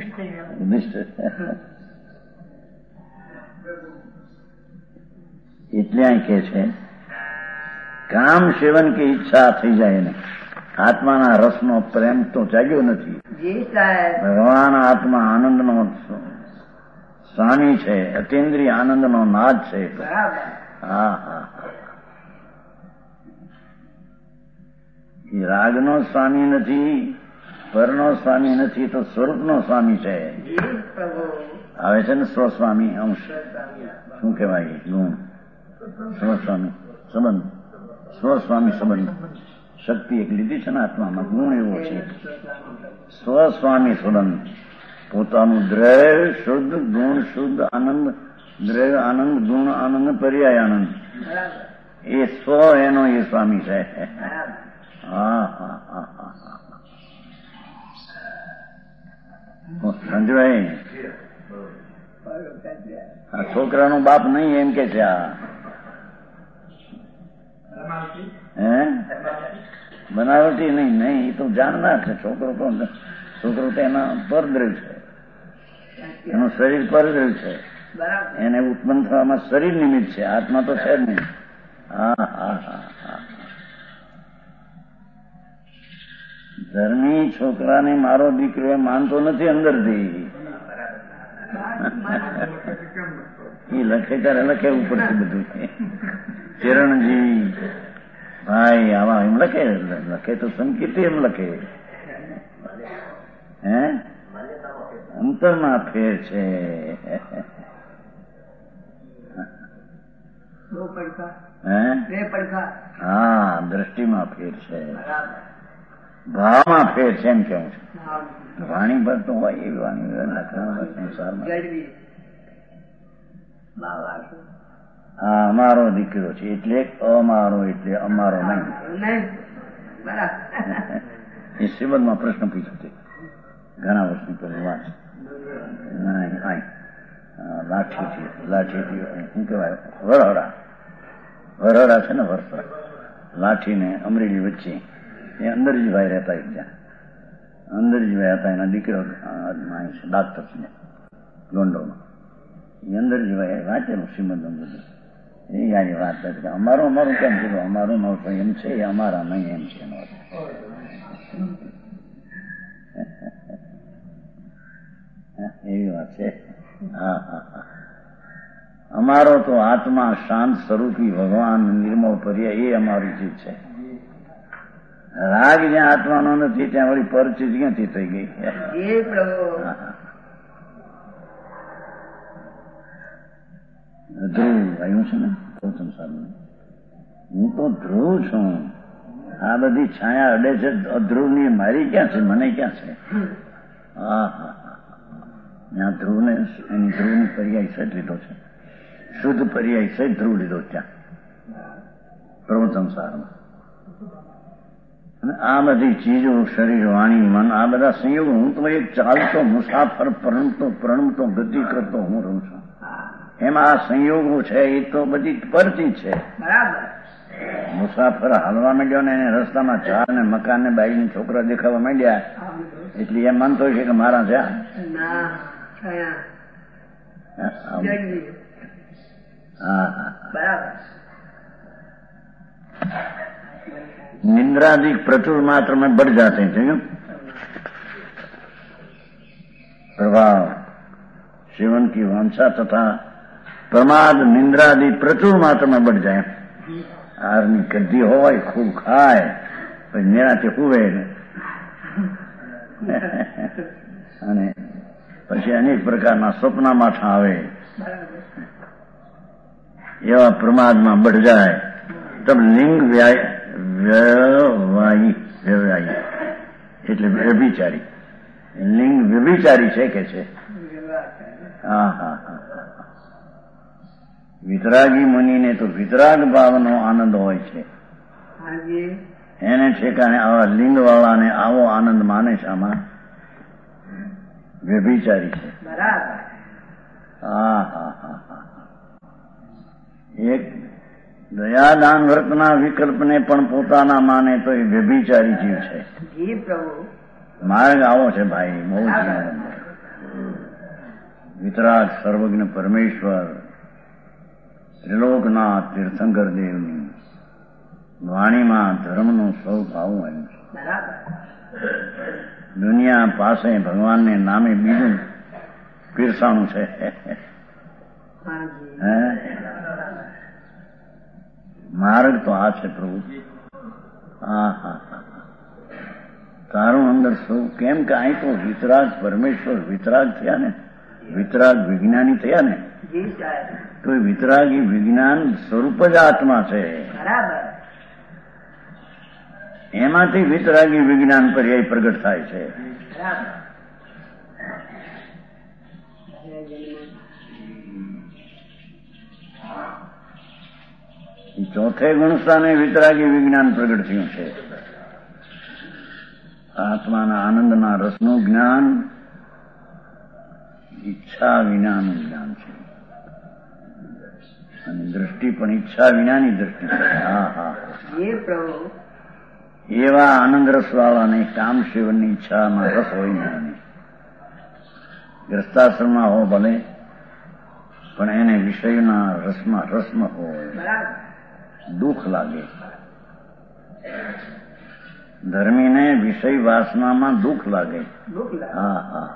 એટલે અહીં કે છે કામ સેવન કે ઈચ્છા થઈ જાય એને, આત્માના રસનો પ્રેમ તો જાગ્યો નથી. ભગવાન આત્મા આનંદનો સ્વામી છે, અતિન્દ્રિય આનંદનો નાદ છે. હા હા એ રાગનો સ્વામી નથી, પરનો સ્વામી નથી, તો સ્વરૂપનો સ્વામી છે. આવે છે ને સ્વસ્વામી અંશ, શું કહેવાય ગુણ, સ્વસ્વામી સંબંધ, સ્વસ્વામી સંબંધ. શક્તિ એક લીધી છે ને આત્મામાં, ગુણ એવો છે સ્વસ્વામી સંબંધ. પોતાનું દ્રવ્ય શુદ્ધ, ગુણ શુદ્ધ, આનંદ દ્રવ્ય આનંદ, ગુણ આનંદ, પર્યાય આનંદ, એ સ્વ એનો એ સ્વામી છે. હા હા હા હા સંજયભાઈ, આ છોકરાનો બાપ નહીં એમ કે છે. આ હે બનાવટી નહીં, નહીં એ તો જાણનાર છે. છોકરો તો છોકરો તો એના પરદ્રવ છે, એનું શરીર પરદ્રવ છે, એને ઉત્પન્ન થવામાં શરીર નિમિત્ત છે, આત્મા તો છે જ નહીં. હા હા હા હા ધર્મી છોકરાને મારો દીકરો એ માનતો નથી અંદરથી. એ લખે ત્યારે લખે ઉપરથી બધું. ચરણજી ભાઈ આવા એમ લખે, લખે તો સંકેત એમ લખે. હે અંતરમાં ફેર છે. હા, દ્રષ્ટિમાં ફેર છે, ભાવમાં ફેર છે એમ કેવું છે. વાણી પર તો હોય એવી વાણી સંસારમાં. હા, અમારો દીકરો છે એટલે અમારો, એટલે અમારો નહીં. એ શ્રીમદમાં પ્રશ્ન પૂછ્યો છે ઘણા વર્ષની પહેલી વાત. લાઠીથી લાઠીથી શું કહેવાય, વરહરા વરહરા છે ને, વરસરા લાઠી ને અમરેલી વચ્ચે એ અંદરજીભાઈ રહેતા. ત્યાં અંદરજીભાઈ હતા, એના દીકરો ડાક્ટર છે લોન્ડોમાં. એ અંદરજીભાઈ વાંચેલું શ્રીમદનું બધું. એ યાની વાત હતી, અમારું અમારું કેમ કીધું, અમારું અમારું એમ છે, એ અમારા નહીં એમ છે. એવી વાત છે. હા હા હા. અમારો તો આત્મા શાંત સ્વરૂપી ભગવાન નિર્મળ પર્યાય, એ અમારી ચીજ છે. રાગ જ્યાં આત્માનો નથી ત્યાં વળી પરચીજ ક્યાંથી થઈ ગઈ? ધ્રુવ આવ્યું છે ને ગૌતમ સાહેબ, હું તો ધ્રુવ છું. આ બધી છાયા અડે છે અધ્રુવ ની, મારી ક્યાં છે, મને ક્યાં છે? હા હા હા. ત્યાં ધ્રુવ ને એની ધ્રુવ ની પર્યાય સહિત લીધો છે, શુદ્ધ પર્યાય સહિત ધ્રુવ લીધો ત્યાં પ્રભુ સંસારમાં. અને આ બધી ચીજો, શરીર, વાણી, મન, આ બધા સંયોગ, હું તો એક ચાલતો મુસાફર, પરણતો પ્રણમતો ગતિ કરતો હું રહું છું. એમાં આ સંયોગો છે એ તો બધી પરથી છે. બરાબર. મુસાફર હાલવા માંડ્યો ને એને રસ્તામાં ઝાડ ને મકાન ને બાઈ ને છોકરા દેખાવા માંડ્યા એટલે એમ માનતો છે કે મારા છે. निंद्रादिक प्रचुर मात्रा में बढ़ जाते हैं, ठीक है? प्रभाव, सेवन की वांछा तथा प्रमाद, निंद्रादि प्रचुर मात्रा में बढ़ जाए. આરની કદ્દી હોય, ખૂબ ખાય, પછી નિરાતે હુવે અને પછી અનેક પ્રકારના સપના માઠા આવે, એવા પ્રમાદમાં બઢ જાય. તબ લિંગ વ્યવાયી વ્યવાયી એટલે વ્યભિચારી. લિંગ વ્યભિચારી છે કે છે? હા હા હા. વિતરાગી મુનિને તો વિતરાગ ભાવનો આનંદ હોય છે, એને ઠેકાણે આવા લિંગ વાળાને આવો આનંદ માને છે, આમાં વ્યભિચારી છે. હા હા હા હા. એક દયાદાન વર્તના વિકલ્પને પણ પોતાના માને તો એ વ્યભિચારી જીવ છે. માર્ગ આવો છે ભાઈ, બહુ જ વિતરાગ સર્વજ્ઞ પરમેશ્વર ત્રિલોકનાથ તીર્થંકર દેવની વાણીમાં ધર્મનું સ્વરૂપ આવું આવ્યું છે. દુનિયા પાસે ભગવાનને નામે બીજું પીરસાણું છે. માર્ગ તો આ છે પ્રભુ. હા હા હા. તારું અંદર સ્વરૂપ કેમ કે અહીં તો વિતરાગ પરમેશ્વર વિતરાગ થયા ને, વિતરાગ વિજ્ઞાની થયા ને, તો એ વિતરાગી વિજ્ઞાન સ્વરૂપ જ આત્મા છે. એમાંથી વિતરાગી વિજ્ઞાન પર્યાય પ્રગટ થાય છે. ચોથે ગુણસ્થાને વિતરાગી વિજ્ઞાન પ્રગટ થયું છે. આત્માના આનંદના રસનું જ્ઞાન ઈચ્છા વિનાનું જ્ઞાન છે, અને દ્રષ્ટિ પણ ઈચ્છા વિનાની દ્રષ્ટિ છે. હા હા. એવા આનંદ રસ વાળાને કામ સેવનની ઈચ્છામાં રસ હોય નહીં. ગ્રસ્તાશ્રમમાં હો ભલે, પણ એને વિષયના રસમાં રસમાં હોય, દુઃખ લાગે. ધર્મીને વિષય વાસનામાં દુઃખ લાગે. હા હા.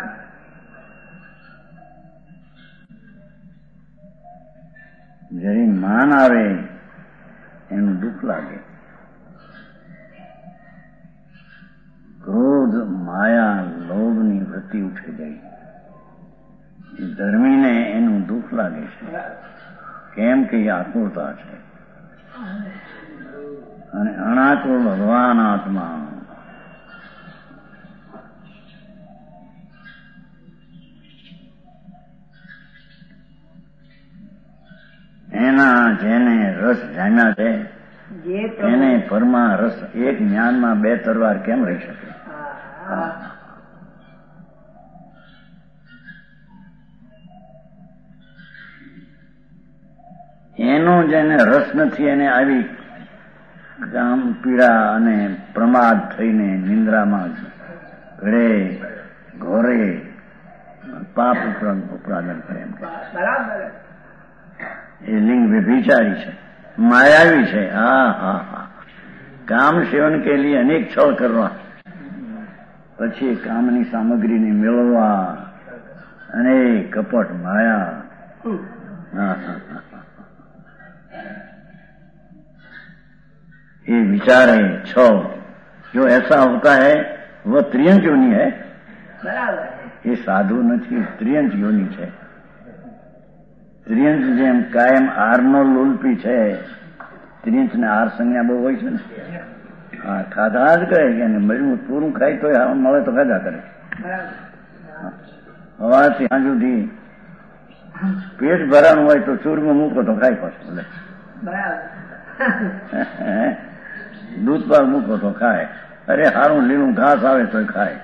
જરી માન આવે એનું દુઃખ લાગે. ક્રોધ, માયા, લોભની વૃત્તિ ભક્તિ ઉઠી ગઈ. ધર્મીને એનું દુઃખ લાગે છે, કેમ કે એ આકુરતા છે, અને અણાકુર ભગવાન આત્મા એના જેને રસ જામ્યા છે એને પરમા રસ એક જ્ઞાનમાં બે તરવાર કેમ રહી શકે? એનો જેને રસ નથી એને આવી કામ પીડા અને પ્રમાદ થઈને નિંદ્રામાં ઘડે ઘોરે પાપ ઉત્પાદન કરે. એ લિંગ વ્યભિચારી છે, માયાવી છે. હા હા હા કામ સેવન કે લીએ અનેક છળ કરવા, પછી કામની સામગ્રીને મેળવવા અને કપટ માયા. હા હા ये विचार है छो जो ऐसा होता है वह त्रियंच योनि है. ये साधु નથી, ત્રિયંચ યોની છે. ત્રિયંચ જેમ કાયમ આરનો લોલપી છે, ત્રિયંચ ને આર સંજ્ઞા બહુ હોય છે ને. હા ખાધા જ કરે કે મજબૂત પૂરું ખાય તો મળે તો ખાધા કરે. હવાથી સાંજ સુધી પેટ ભરાનું હોય તો ચૂરમાં મૂકો તો ખાય પાછું. દૂધ પાક મૂકો તો ખાય. અરે સારું લીલું ઘાસ આવે તો ખાય.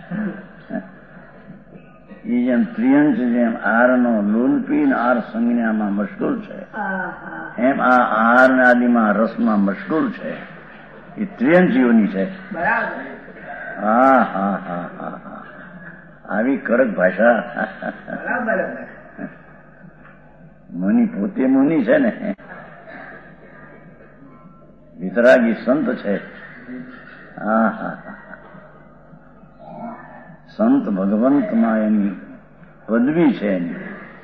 એ જેમ ત્રિયંચ જેમ આરનો લોલપી આર સંજ્ઞામાં મશગુલ છે, એમ આ આહાર આદિમાં રસમાં મશગુલ છે. એ ત્રિયંચ યોની છે. હા હા હા હા હા આવી કડક ભાષા. મુનિ પોતે મુનિ છે ને, વિતરાગી સંત છે. હા હા સંત ભગવંતમાં એની પદવી છે. એની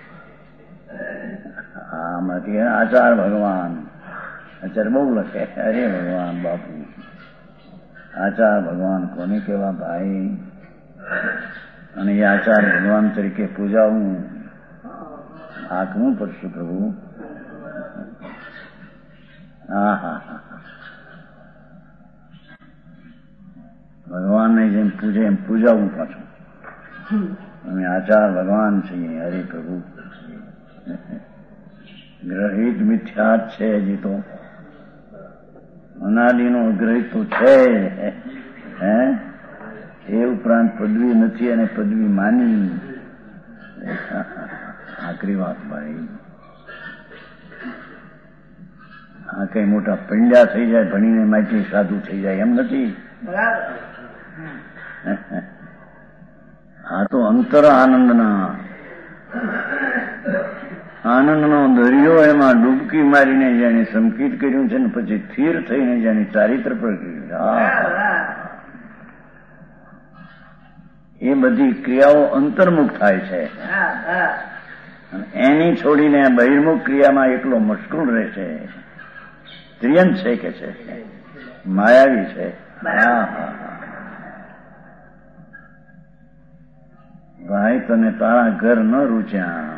આમાંથી આચાર ભગવાન આચાર બહુ લખે. અરે ભગવાન બાપુ, આચાર ભગવાન કોને કેવા ભાઈ? અને એ આચાર ભગવાન તરીકે પૂજાવું આંખવું પડશે પ્રભુ. હા હા હા ભગવાનને જેમ પૂજે એમ પૂજાવું પાછું. અમે આચાર ભગવાન છીએ. હરે પ્રભુ ગ્રહિત મિથ્યા છે. હજી તો અનાદિનો ગ્રહિત તો છે. હે એ ઉપરાંત પદવી નથી અને પદવી માની. આખરી વાત ભાઈ. આ કઈ મોટા પંડ્યા થઈ જાય, ભણીને માટી સાધુ થઈ જાય એમ નથી. આ તો અંતર આનંદના આનંદનો દરિયો, એમાં ડૂબકી મારીને જેને સંકિત કર્યું છે ને પછી સ્થિર થઈને જેની ચારિત્ર પર એ બધી ક્રિયાઓ અંતર્મુખ થાય છે. એની છોડીને બહિર્મુખ ક્રિયામાં એકલો મશગુલ રહે છે. ત્રિયંચ છે કે છે, માયાવી છે. હા હા ભાઈ તને તારા ઘર ન રૂચ્યા,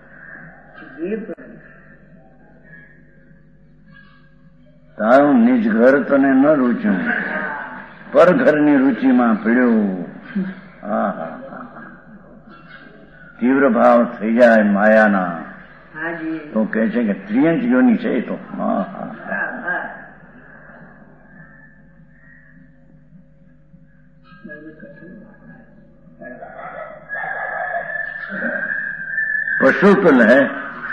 તારું નિજ ઘર તને ન રૂચ્યું, પર ઘરની રૂચિમાં પીડ્યું. હા હા તીવ્ર ભાવ થઈ જાય માયાના તો કહે છે કે ત્રિયંચ યોની છે. એ તો હા હા पशु कुल है,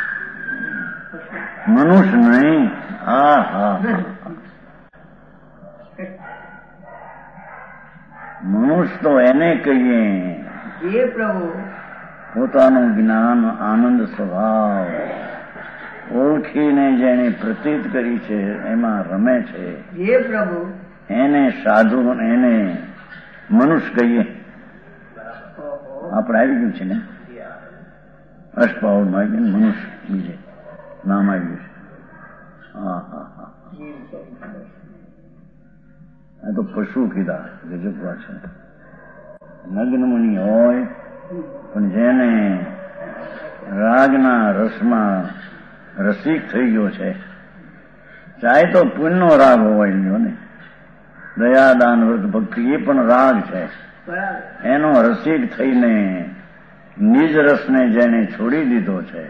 मनुष्य नहीं. હા હા મનુષ્ય તો એને કહીએ જે પ્રભુ પોતાનું જ્ઞાન આનંદ સ્વભાવ ઓળખીને જેને પ્રતીત કરી છે એમાં રમે છે. જે પ્રભુ એને સાધુ, એને મનુષ્ય કહીએ. આપણે આવી ગયું છે ને અષ્ટપાવનમાં આવી ગયું મનુષ્ય, બીજે નામ આવ્યું છે. હા હા હા આ તો પશુ કીધા ગજબ વાત છે. નગ્ન મુનિ હોય પણ જેને રાગના રસમાં રસિક થઈ ગયો છે, ચાહે તો પુણ્યનો રાગ હોય લ્યો ને, દયા દાન વ્રત ભક્તિ એ પણ રાગ છે, એનો રસિક થઈને નિજ રસને જેને છોડી દીધો છે,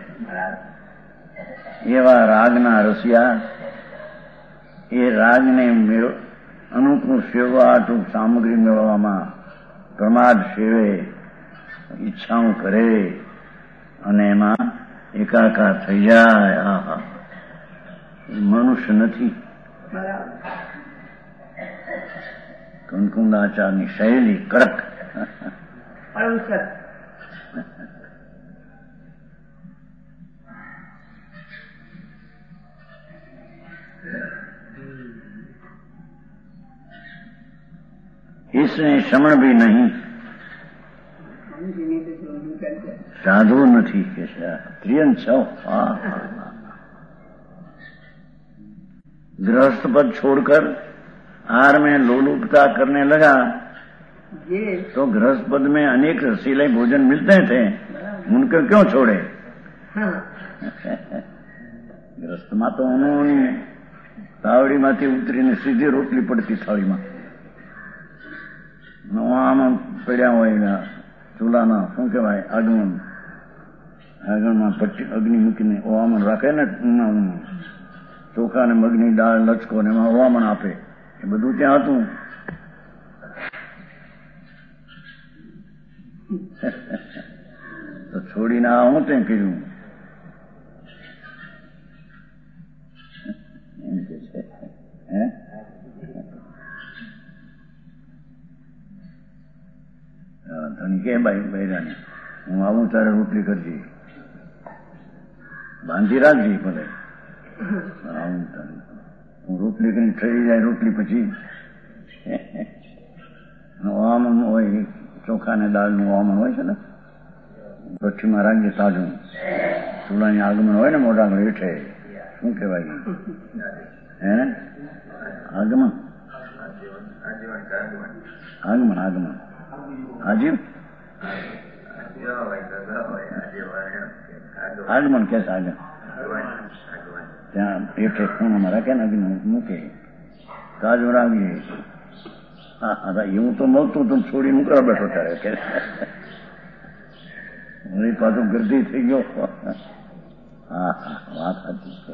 એવા રાગના રસિયા એ રાગને અનુકૂળ સેવા ટૂંક સામગ્રી મેળવવામાં પ્રમાદ સેવે, ઈચ્છાઓ કરે અને એમાં એકાકાર થઈ જાય. આહા, મનુષ્ય નથી. કનકુંદાચારની શૈલી કડક. इसने श्रमण भी नहीं, साधु नहीं के त्रियन छो. गृहस्थ पद छोड़कर आहार में लोलुपता करने लगा तो गृहस्थ पद में अनेक रसीले भोजन मिलते थे, उनको क्यों छोड़े? गृहस्थ में तो उन्होंने तावड़ी माथी उतरीने सीधी रोटली पड़ती थाली में આમાં પડ્યા હોય ચૂલાના શું કહેવાય આગમન, આગળમાં પટ્ટી અગ્નિ મૂકીને ઓવામણ રાખે ને, ચોખા ને મગની દાળ લચકો ને એમાં ઓવામણ આપે, એ બધું ત્યાં હતું. તો છોડીને આ હું ત્યાં કર્યું એમ કે છે. હે ધણી કે ભાઈ બૈરાની હું આવું તારે રોટલી કરજે, બાંધી રાખજે ભલે આવું તારે હું રોટલી કરીને થઈ જાય. રોટલી પછી વામણ હોય, ચોખા ને દાળનું વામણ હોય છે ને, ભઠ્ઠીમાં રાખજે તાજું. ચૂલાની આગમન હોય ને મોઢા હેઠે શું કહેવાય હે આગમન, આગમન આગમન હાજી આગમન કે છે આગળ ત્યાં પેઠે ખૂણામાં રાખે ને અગ્નિ મૂકે તાજો રાખીએ. હા એવું તો મળતું તું છોડી મૂકવા બેઠો ત્યારે કે પાછું ગરદી થઈ ગયો. હા હા વાત સાચી છે.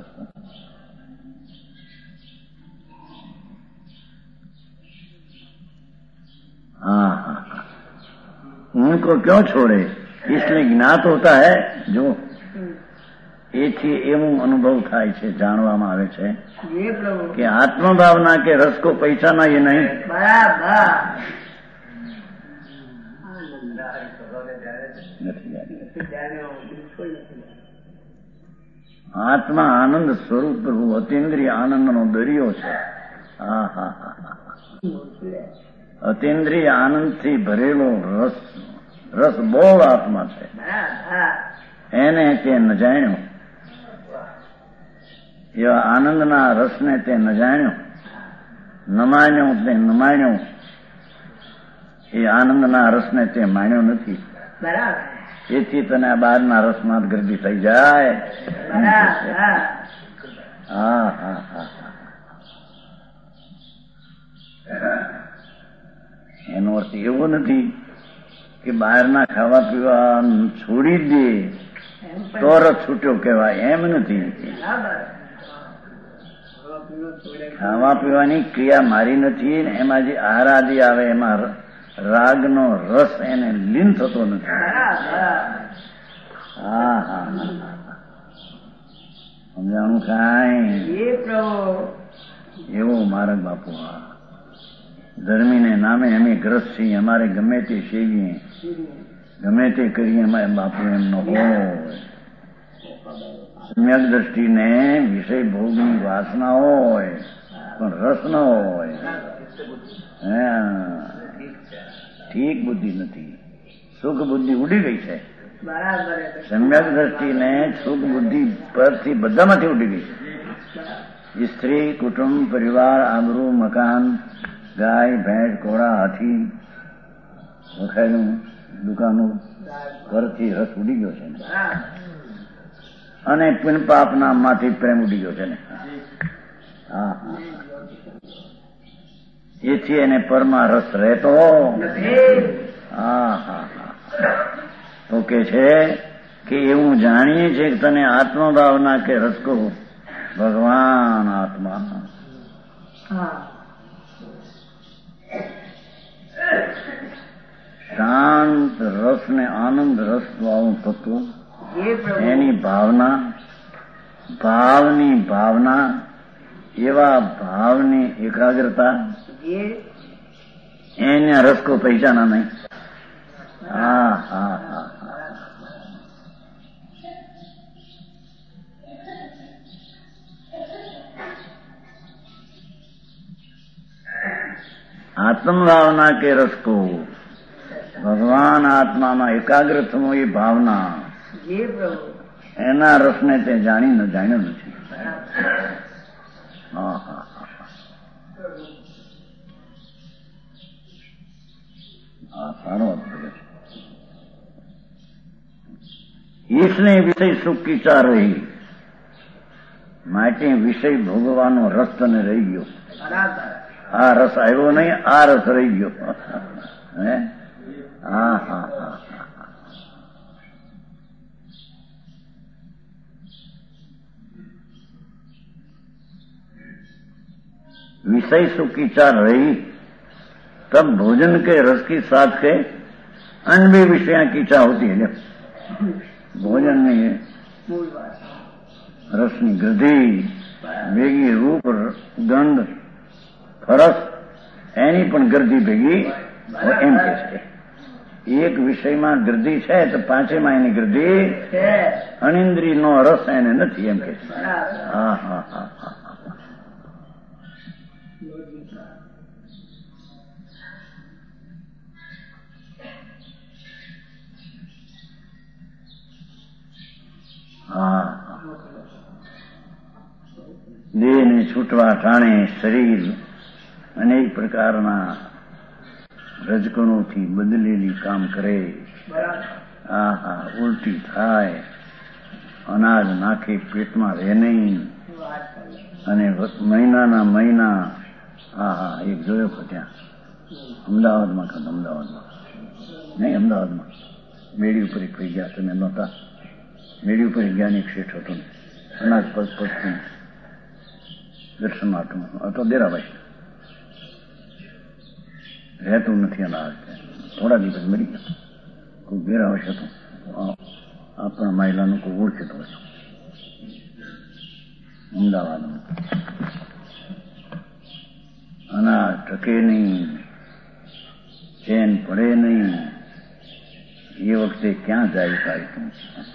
हाँ हाँ उनको क्यों छोड़े? इसलिए ज्ञात होता है जो એથી એવું અનુભવ થાય છે, જાણવામાં આવે છે કે આત્મભાવના કે રસ કો પૈસાના એ નહીં. આત્મા આનંદ સ્વરૂપ પ્રભુ અતિન્દ્રિય આનંદનો દરિયો છે. હા હા હા અતિન્દ્રિય આનંદથી ભરેલો રસ રસ બોળ આત્મા છે. એને તે ન જાણ્યો, એવા આનંદના રસને તે ન જાણ્યો, ન માન્યો તે ન માન્યો, એ આનંદના રસને તે માન્યો નથી. તેથી તને આ બહારના રસમાં જ ગરદી થઈ જાય. હા હા હા એનો અર્થ એવો નથી કે બહારના ખાવા પીવા છોડી દે તો રસ છૂટ્યો કહેવાય, એમ નથી. ખાવા પીવાની ક્રિયા મારી નથી, એમાં જે આહારાદી આવે એમાં રાગનો રસ એને લીન થતો નથી. હા હા સમજાણું કાંઈ એવો મારા બાપુ. હા ધર્મીને નામે અમે ગ્રસ્ત છીએ, અમારે ગમે તે સેવીએ ગમે તે કરીએ અમારે બાપુ એમનો હોય. સમ્યક દ્રષ્ટિને વિષય ભોગની વાસના હોય પણ રસ ન હોય. ઠીક બુદ્ધિ નથી, સુખ બુદ્ધિ ઉડી ગઈ છે. સમ્યક દ્રષ્ટિને સુખ બુદ્ધિ પરથી બધામાંથી ઉડી ગઈ છે. સ્ત્રી, કુટુંબ, પરિવાર, આબરૂ, મકાન, ગાય, ભેંસ, ઘોડા, હાથી વખાયેલું દુકાનો પરથી રસ ઉડી ગયો છે અને પુન પાપના માંથી પ્રેમ ઉડી ગયો છે ને. હા હા એથી એને પરમાં રસ રહેતો. હા હા હા તો કે છે કે એવું જાણીએ છે કે તને આત્મભાવના કે રસ કહો ભગવાન આત્મા. શાંત રસ ને આનંદ રસ વાળું તત્વ એની ભાવના ભાવની ભાવના એવા ભાવની એકાગ્રતા એના રસ કો પૈસાના નહીં. હા હા હા આત્મભાવના કે રસ કો ભગવાન આત્મામાં એકાગ્ર થવું એ ભાવના એના રસને તે જાણી ન જાણ્યો નથી. હા હા હા સારો અર્થ છે. ઈશને વિષય સુખ કી ચા રહી માટે વિષય ભોગવાનો રસ તને રહી ગયો. આ રસ આવ્યો નહીં, આ રસ રહી ગયો. હે હા હા હા विषय सुख की चाह रही तब भोजन के रस की साथ के अन्य भी विषय की चाह होती है. भोजन में रस ની ગૃધિ ભેગી રૂપ ગંધ ફરસ એની પણ ગૃધિ ભેગી એમ કે છે. એક વિષયમાં ગૃધિ છે તો પાંચેમાં એની ગૃધિ અનિન્દ્રિય નો રસ એને નથી એમ કે છે. હા હા હા હા હા દેહને છૂટવા ટાણે શરીર અનેક પ્રકારના રજકણોથી બદલેલી કામ કરે. હા હા ઉલટી થાય, અનાજ નાખે પેટમાં રહે નહીં અને મહિનાના મહિના. હા હા એક જોયો હતો ત્યાં અમદાવાદમાં ખાતો અમદાવાદમાં નહીં અમદાવાદમાં મેળી ઉપર એક ગયા તમે નહોતા. મેળી ઉપર ગયા એક શેઠ હતો ને અનાજ પગ પગથી દર્શન માટે હતો દેરાભાઈ રહેતું નથી અનાજ. થોડા દિવસ મરી ગયા. કોઈ દેરાવશ હતો આપણા મહિલાનું કોઈ ઓળખેતો હતો અમદાવાદમાં. અનાજ ટકે નહીં, ચેન પડે નહીં. એ વખતે ક્યાં જાય પાડતું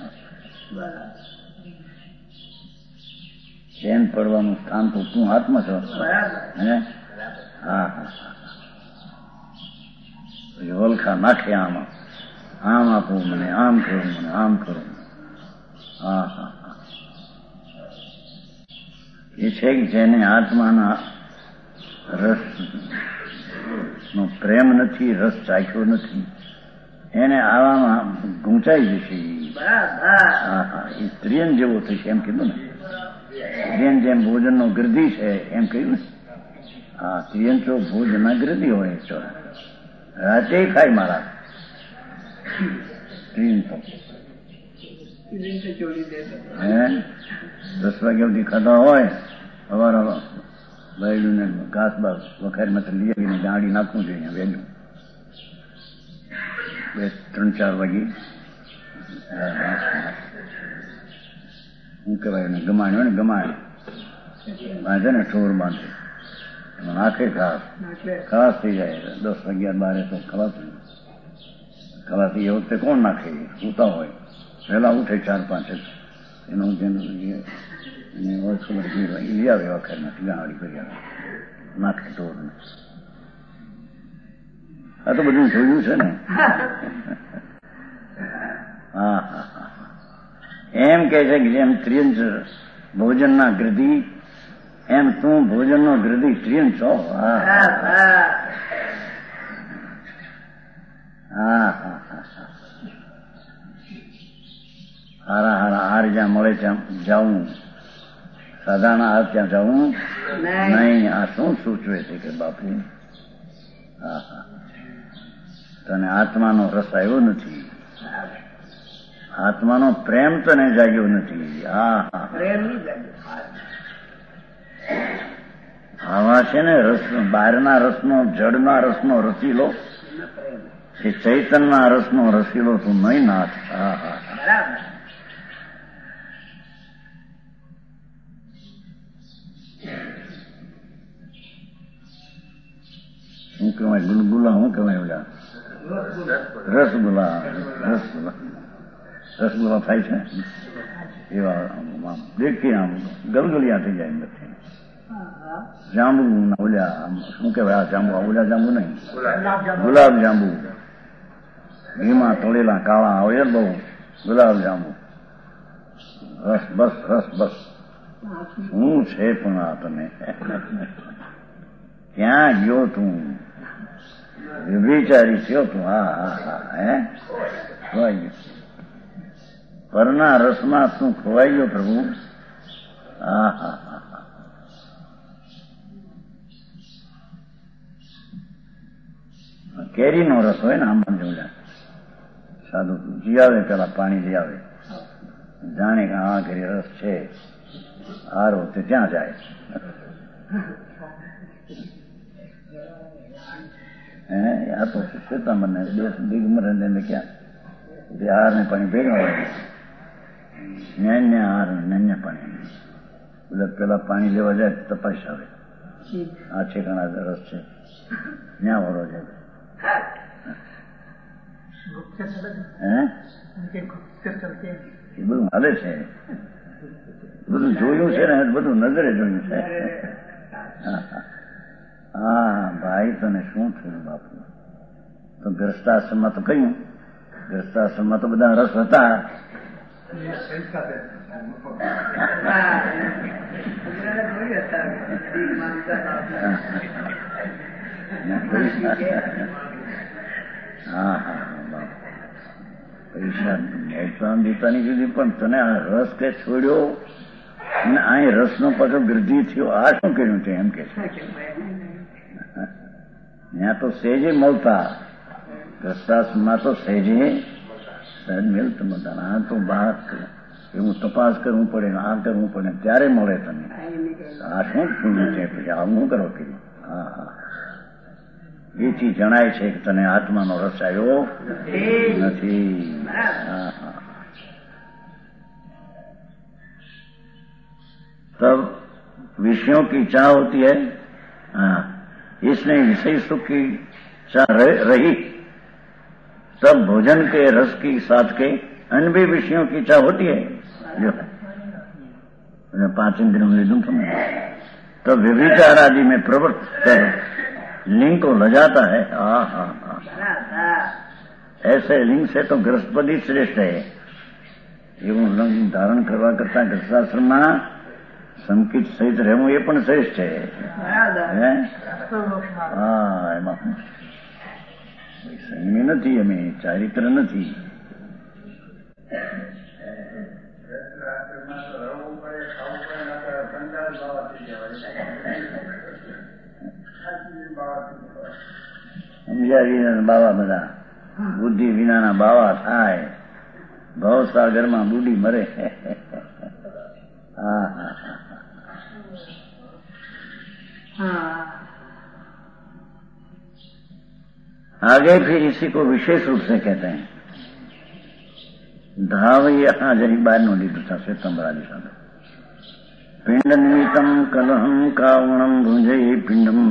ચેન પડવાનું સ્થાન તો તું હાથમાં છો. હે હા હા વલખા નાખે આમાં આમ આપવું મને, આમ કરું મને, આમ કરું. હા હા હા એ છે કે જેને આત્માના રસ નો પ્રેમ નથી, રસ ચાખ્યો નથી, એને આવામાં ગૂંચાઈ જશે. હા હા એ ત્રિયન જેવો થશે એમ કીધું ને. જેમ જેમ ભોજનનો ગૃધિ છે એમ કહ્યું ને. હા ત્રિયન તો ભોજનના ગૃધિ હોય છો. રાતે ખાય મારા ત્રિયન તો હે દસ વાગ્યા સુધી ખાતા હોય સવારે બૈડું ને ઘાસ બાસ વખારમાં લઈ આવીને ગાડી નાખવું જોઈએ વહેલું બે ત્રણ ચાર વાગે. શું કહેવાય એને ગમાણ્યો ને ગમાણ બાંધે ને ઠોર બાંધે એમાં નાખે ઘાસ ઘાસ થઈ જાય. દસ અગિયાર બારે તો ખવાતું ખવાતી એ વખતે કોણ નાખે સૂતા હોય વહેલા ઉઠે ચાર પાંચ એનું જેનું ખબર લઈ આવે વખત ગાડી કરી આવે નાખે ઢોરને. આ તો બધું જોયું છે ને. હા હા હા એમ કે છે કે જેમ ત્રિયન ભોજનના ગૃધિ એમ તું ભોજનનો ગૃધિ ત્રિયન છો. હા બહાર જ્યાં મળે ત્યાં જાઉં, સાધારણ હાથ ત્યાં જાઉં નહીં. આ શું સૂચવે છે કે બાપુ? હા હા, તને આત્માનો રસ આવ્યો નથી, આત્માનો પ્રેમ તને જાગ્યો નથી. હા હા, આવા છે ને રસ, બહારના રસનો, જડના રસનો રસીલો, એ ચૈતનના રસનો રસીલો તું નહીં નાથ. હા હા, શું કહેવાય? ગુલગુલા શું કહેવાય? ઓલા રસગુલ્લા, રસગુલ્લા રસગુલ્લા થાય છે એવા દેખી આમ ગલગલિયા થઈ જાય અંદર. જાંબુ ના ઓલ્યા, શું કહેવાય? આ જાંબુ, ઓલા જાંબુ નહીં, ગુલાબ જાંબુ, ઘીમાં તળેલા કાળા આવે બહુ, ગુલાબ જાંબુ. રસ બસ, રસ બસ. શું છે પણ આ તને? ક્યાં ગયો તું? વિચારી થયો તું? હા હા હા, હે ખોવાઈ ગયો પરના રસમાં તું, ખોવાઈ ગયો પ્રભુ. હા હા હા, કેરીનો રસ હોય ને આમાં જોયા, સાદું જી આવે, પેલા પાણી લઈ આવે, જાણે કે હા કેરી રસ છે, હારો તે ત્યાં જાય. હે આ તો શીખતા મને દેશ દિગમરે ને ક્યાં હાર ને પાણી ભેગા હોય, ન્યાન્ય હાર ન્યાન્ય પાણી, એટલે પેલા પાણી લેવા જાય તપાસ આવે, આ છે ઘણા રસ છે, ન્યા વરો જાય. હે બધું હાલે છે, બધું જોયું છે ને, બધું નજરે જોયું છે. હા ભાઈ, તને શું થયું બાપુ? તો ગ્રસ્તાશ્રમમાં તો કહ્યું, ગ્રસ્તાશ્રમમાં તો બધા રસ હતા. હા હા બાપુ, પૈસા પૈસા દીતાની જુદી, પણ તને આ રસ કે છોડ્યો અને અહીં રસનો પાછો વૃદ્ધિ થયો, આ શું કર્યું છે એમ કે છે? ત્યાં તો સહેજે મળતા, ગ્રસ્તાશ્રમમાં તો સહેજે સહેજ મેળતા મળતા. આ તો બહાર એવું તપાસ કરવું પડે, આ કરવું પડે, ત્યારે મળે તને. આ શું પૂછ્યું છે પછી? આવું શું કરો કર્યું? હા હા, એથી જણાય છે કે તને આત્માનો રસ આવ્યો નથી. હા હા, तब विषयों की चाह होती है, हाँ, इसने विषय सुख की चाह रही, तब भोजन के रस की साथ के अन्य भी विषयों की चाह होती है. जो पांच इंद्रियों में दूं समझ, तब व्यभिचार आदि में प्रवृत्त कर लिंग को लजाता है. हाँ हाँ हाँ, ऐसे लिंग से तो गृहस्थपति श्रेष्ठ है. એવું लिंग धारण करवा करता गृहस्थाश्रमમાં સંકિત સહિત રહેવું એ પણ શ્રેષ્ઠ છે. હા, એમાં સંયમી નથી, અમે ચારિત્ર નથી. સમજ્યા વિના બાવા બધા, બુદ્ધિ વિનાના બાવા થાય, ભવસાગરમાં બુડી મરે. હા હા, आगे फिर इसी को विशेष रूप से कहते हैं धाव. यहां जरी बार नो लीधु था श्वेतंबरादि साधु. पिंड निमित्तम कलहम कावणम भुंजई पिंडम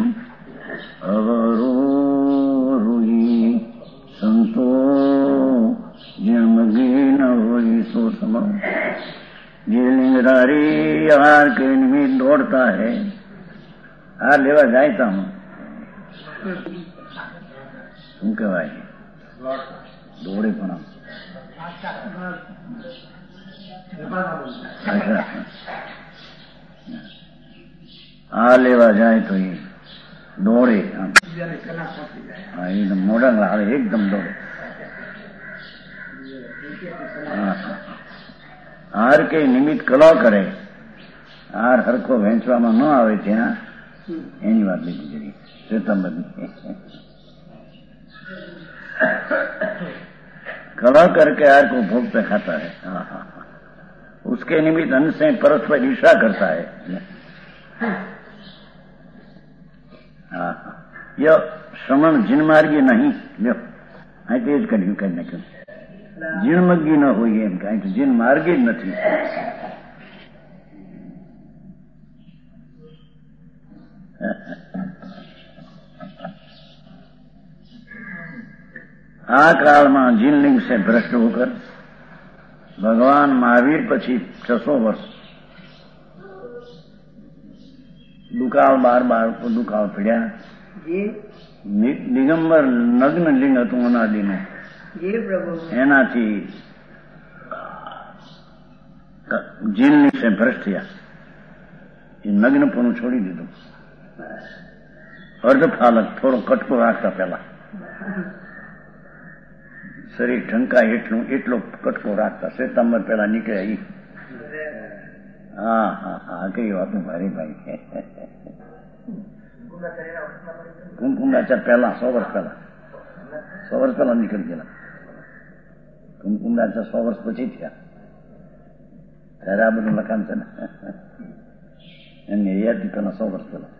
अवरोरुही संतो जमगी न होई सो सम. જે લિંગધારી હાર કે નિમિત્ત દોડતા है, હાર લેવા જાય તો શું કહેવાય? દોડે પણ આમ આ લેવા જાય તો એ દોડે આમ, એકદમ મોડા હારે એકદમ દોડે. હા હા, હાર કે નિમિત્ત કલો કરે, હાર હરખો વહેંચવામાં ન આવે ત્યાં એની વાત લીધી કરી શ્વેતાંબરની. कला करके हार को भोग पे खाता है, हाँ हाँ हाँ, उसके निमित्त अन्न से परस्पर ईर्षा करता है. हाँ हाँ, यह श्रमण जिनमार्गी नहीं, लो અહીં તે જ કર્યું કઈ નાખ્યું. જીણમગ્ગી ન હોય એમ કઈ તો જીન માર્ગે જ નથી. આ કાળમાં જીનલિંગ સે ભ્રષ્ટ હોકર ભગવાન મહાવીર પછી છસો વર્ષ દુકાળ બાર બાર દુકાળ પડ્યા. દિગંબર નગ્ન લિંગ હતું અનાદિનું, એનાથી જીનલિંગ સે ભ્રષ્ટ થયા. એ નગ્નપણું છોડી દીધું. અર્ધફાલક થોડો કટકો રાખતા પેલા શરીર ઢંકાય એટલું એટલો કટકો રાખતા. શ્વેતાંબર પેલા નીકળ્યા ઈ. હા હા હા, કઈ વાતું મારી ભાઈ. કુમકુંડાચાર પહેલા સો વર્ષ પહેલા સો વર્ષ પહેલા નીકળી ગયેલા. કુમકુંડાચાર સો વર્ષ પછી થયા. ત્યારે આ બધું લખાણ છે ને એમની યાદી પેલા સો વર્ષ પહેલા.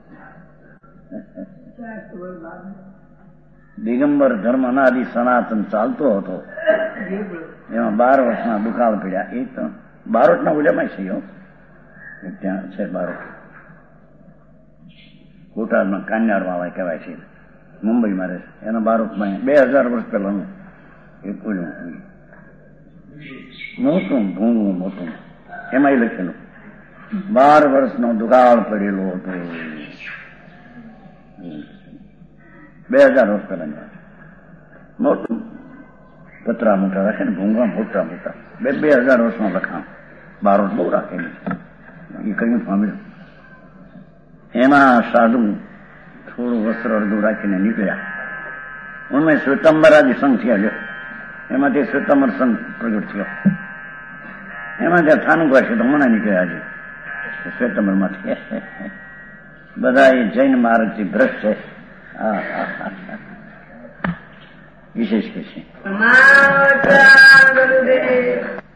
દિગંબર ધર્મ અનાદિ સનાતન ચાલતો હતો. એમાં બાર વર્ષના દુકાળ પડ્યા. એ તો બારોટના ઉજામાં છે. ત્યાં છે બારોટ, બોટાદમાં કાન્યાર વાળા કહેવાય છે, મુંબઈમાં રહે છે. એના બારોટમાં બે હજાર વર્ષ પહેલાનું એ પૂજ્યું મોટું ભૂંગું મોટું. એમાં એ લખેલું બાર વર્ષનો દુકાળ પડેલો હતો. બે હજાર વર્ષ પહેલા મોટું પતરા મોટા રાખે ને, ભૂંગા મોટા મોટા. બે બે હજાર વર્ષમાં લખાણ. બારોટ બહુ રાખેલી એ કર્યું સાંભળ્યું. એમાં સાધુ થોડું વસ્ત્ર અડધું રાખીને નીકળ્યા. ઉનમેં શ્વેતાંબરાજી સંઘ થયા. જો એમાંથી શ્વેતાંબર સંઘ પ્રગટ થયો. એમાં ત્યાં થાનું છે તો મને નીકળ્યા આજે શ્વેતાંબર માંથી. બધા એ જૈન માર્ગથી ભ્રષ્ટ છે. હા હા હા, વિશેષ કે છે.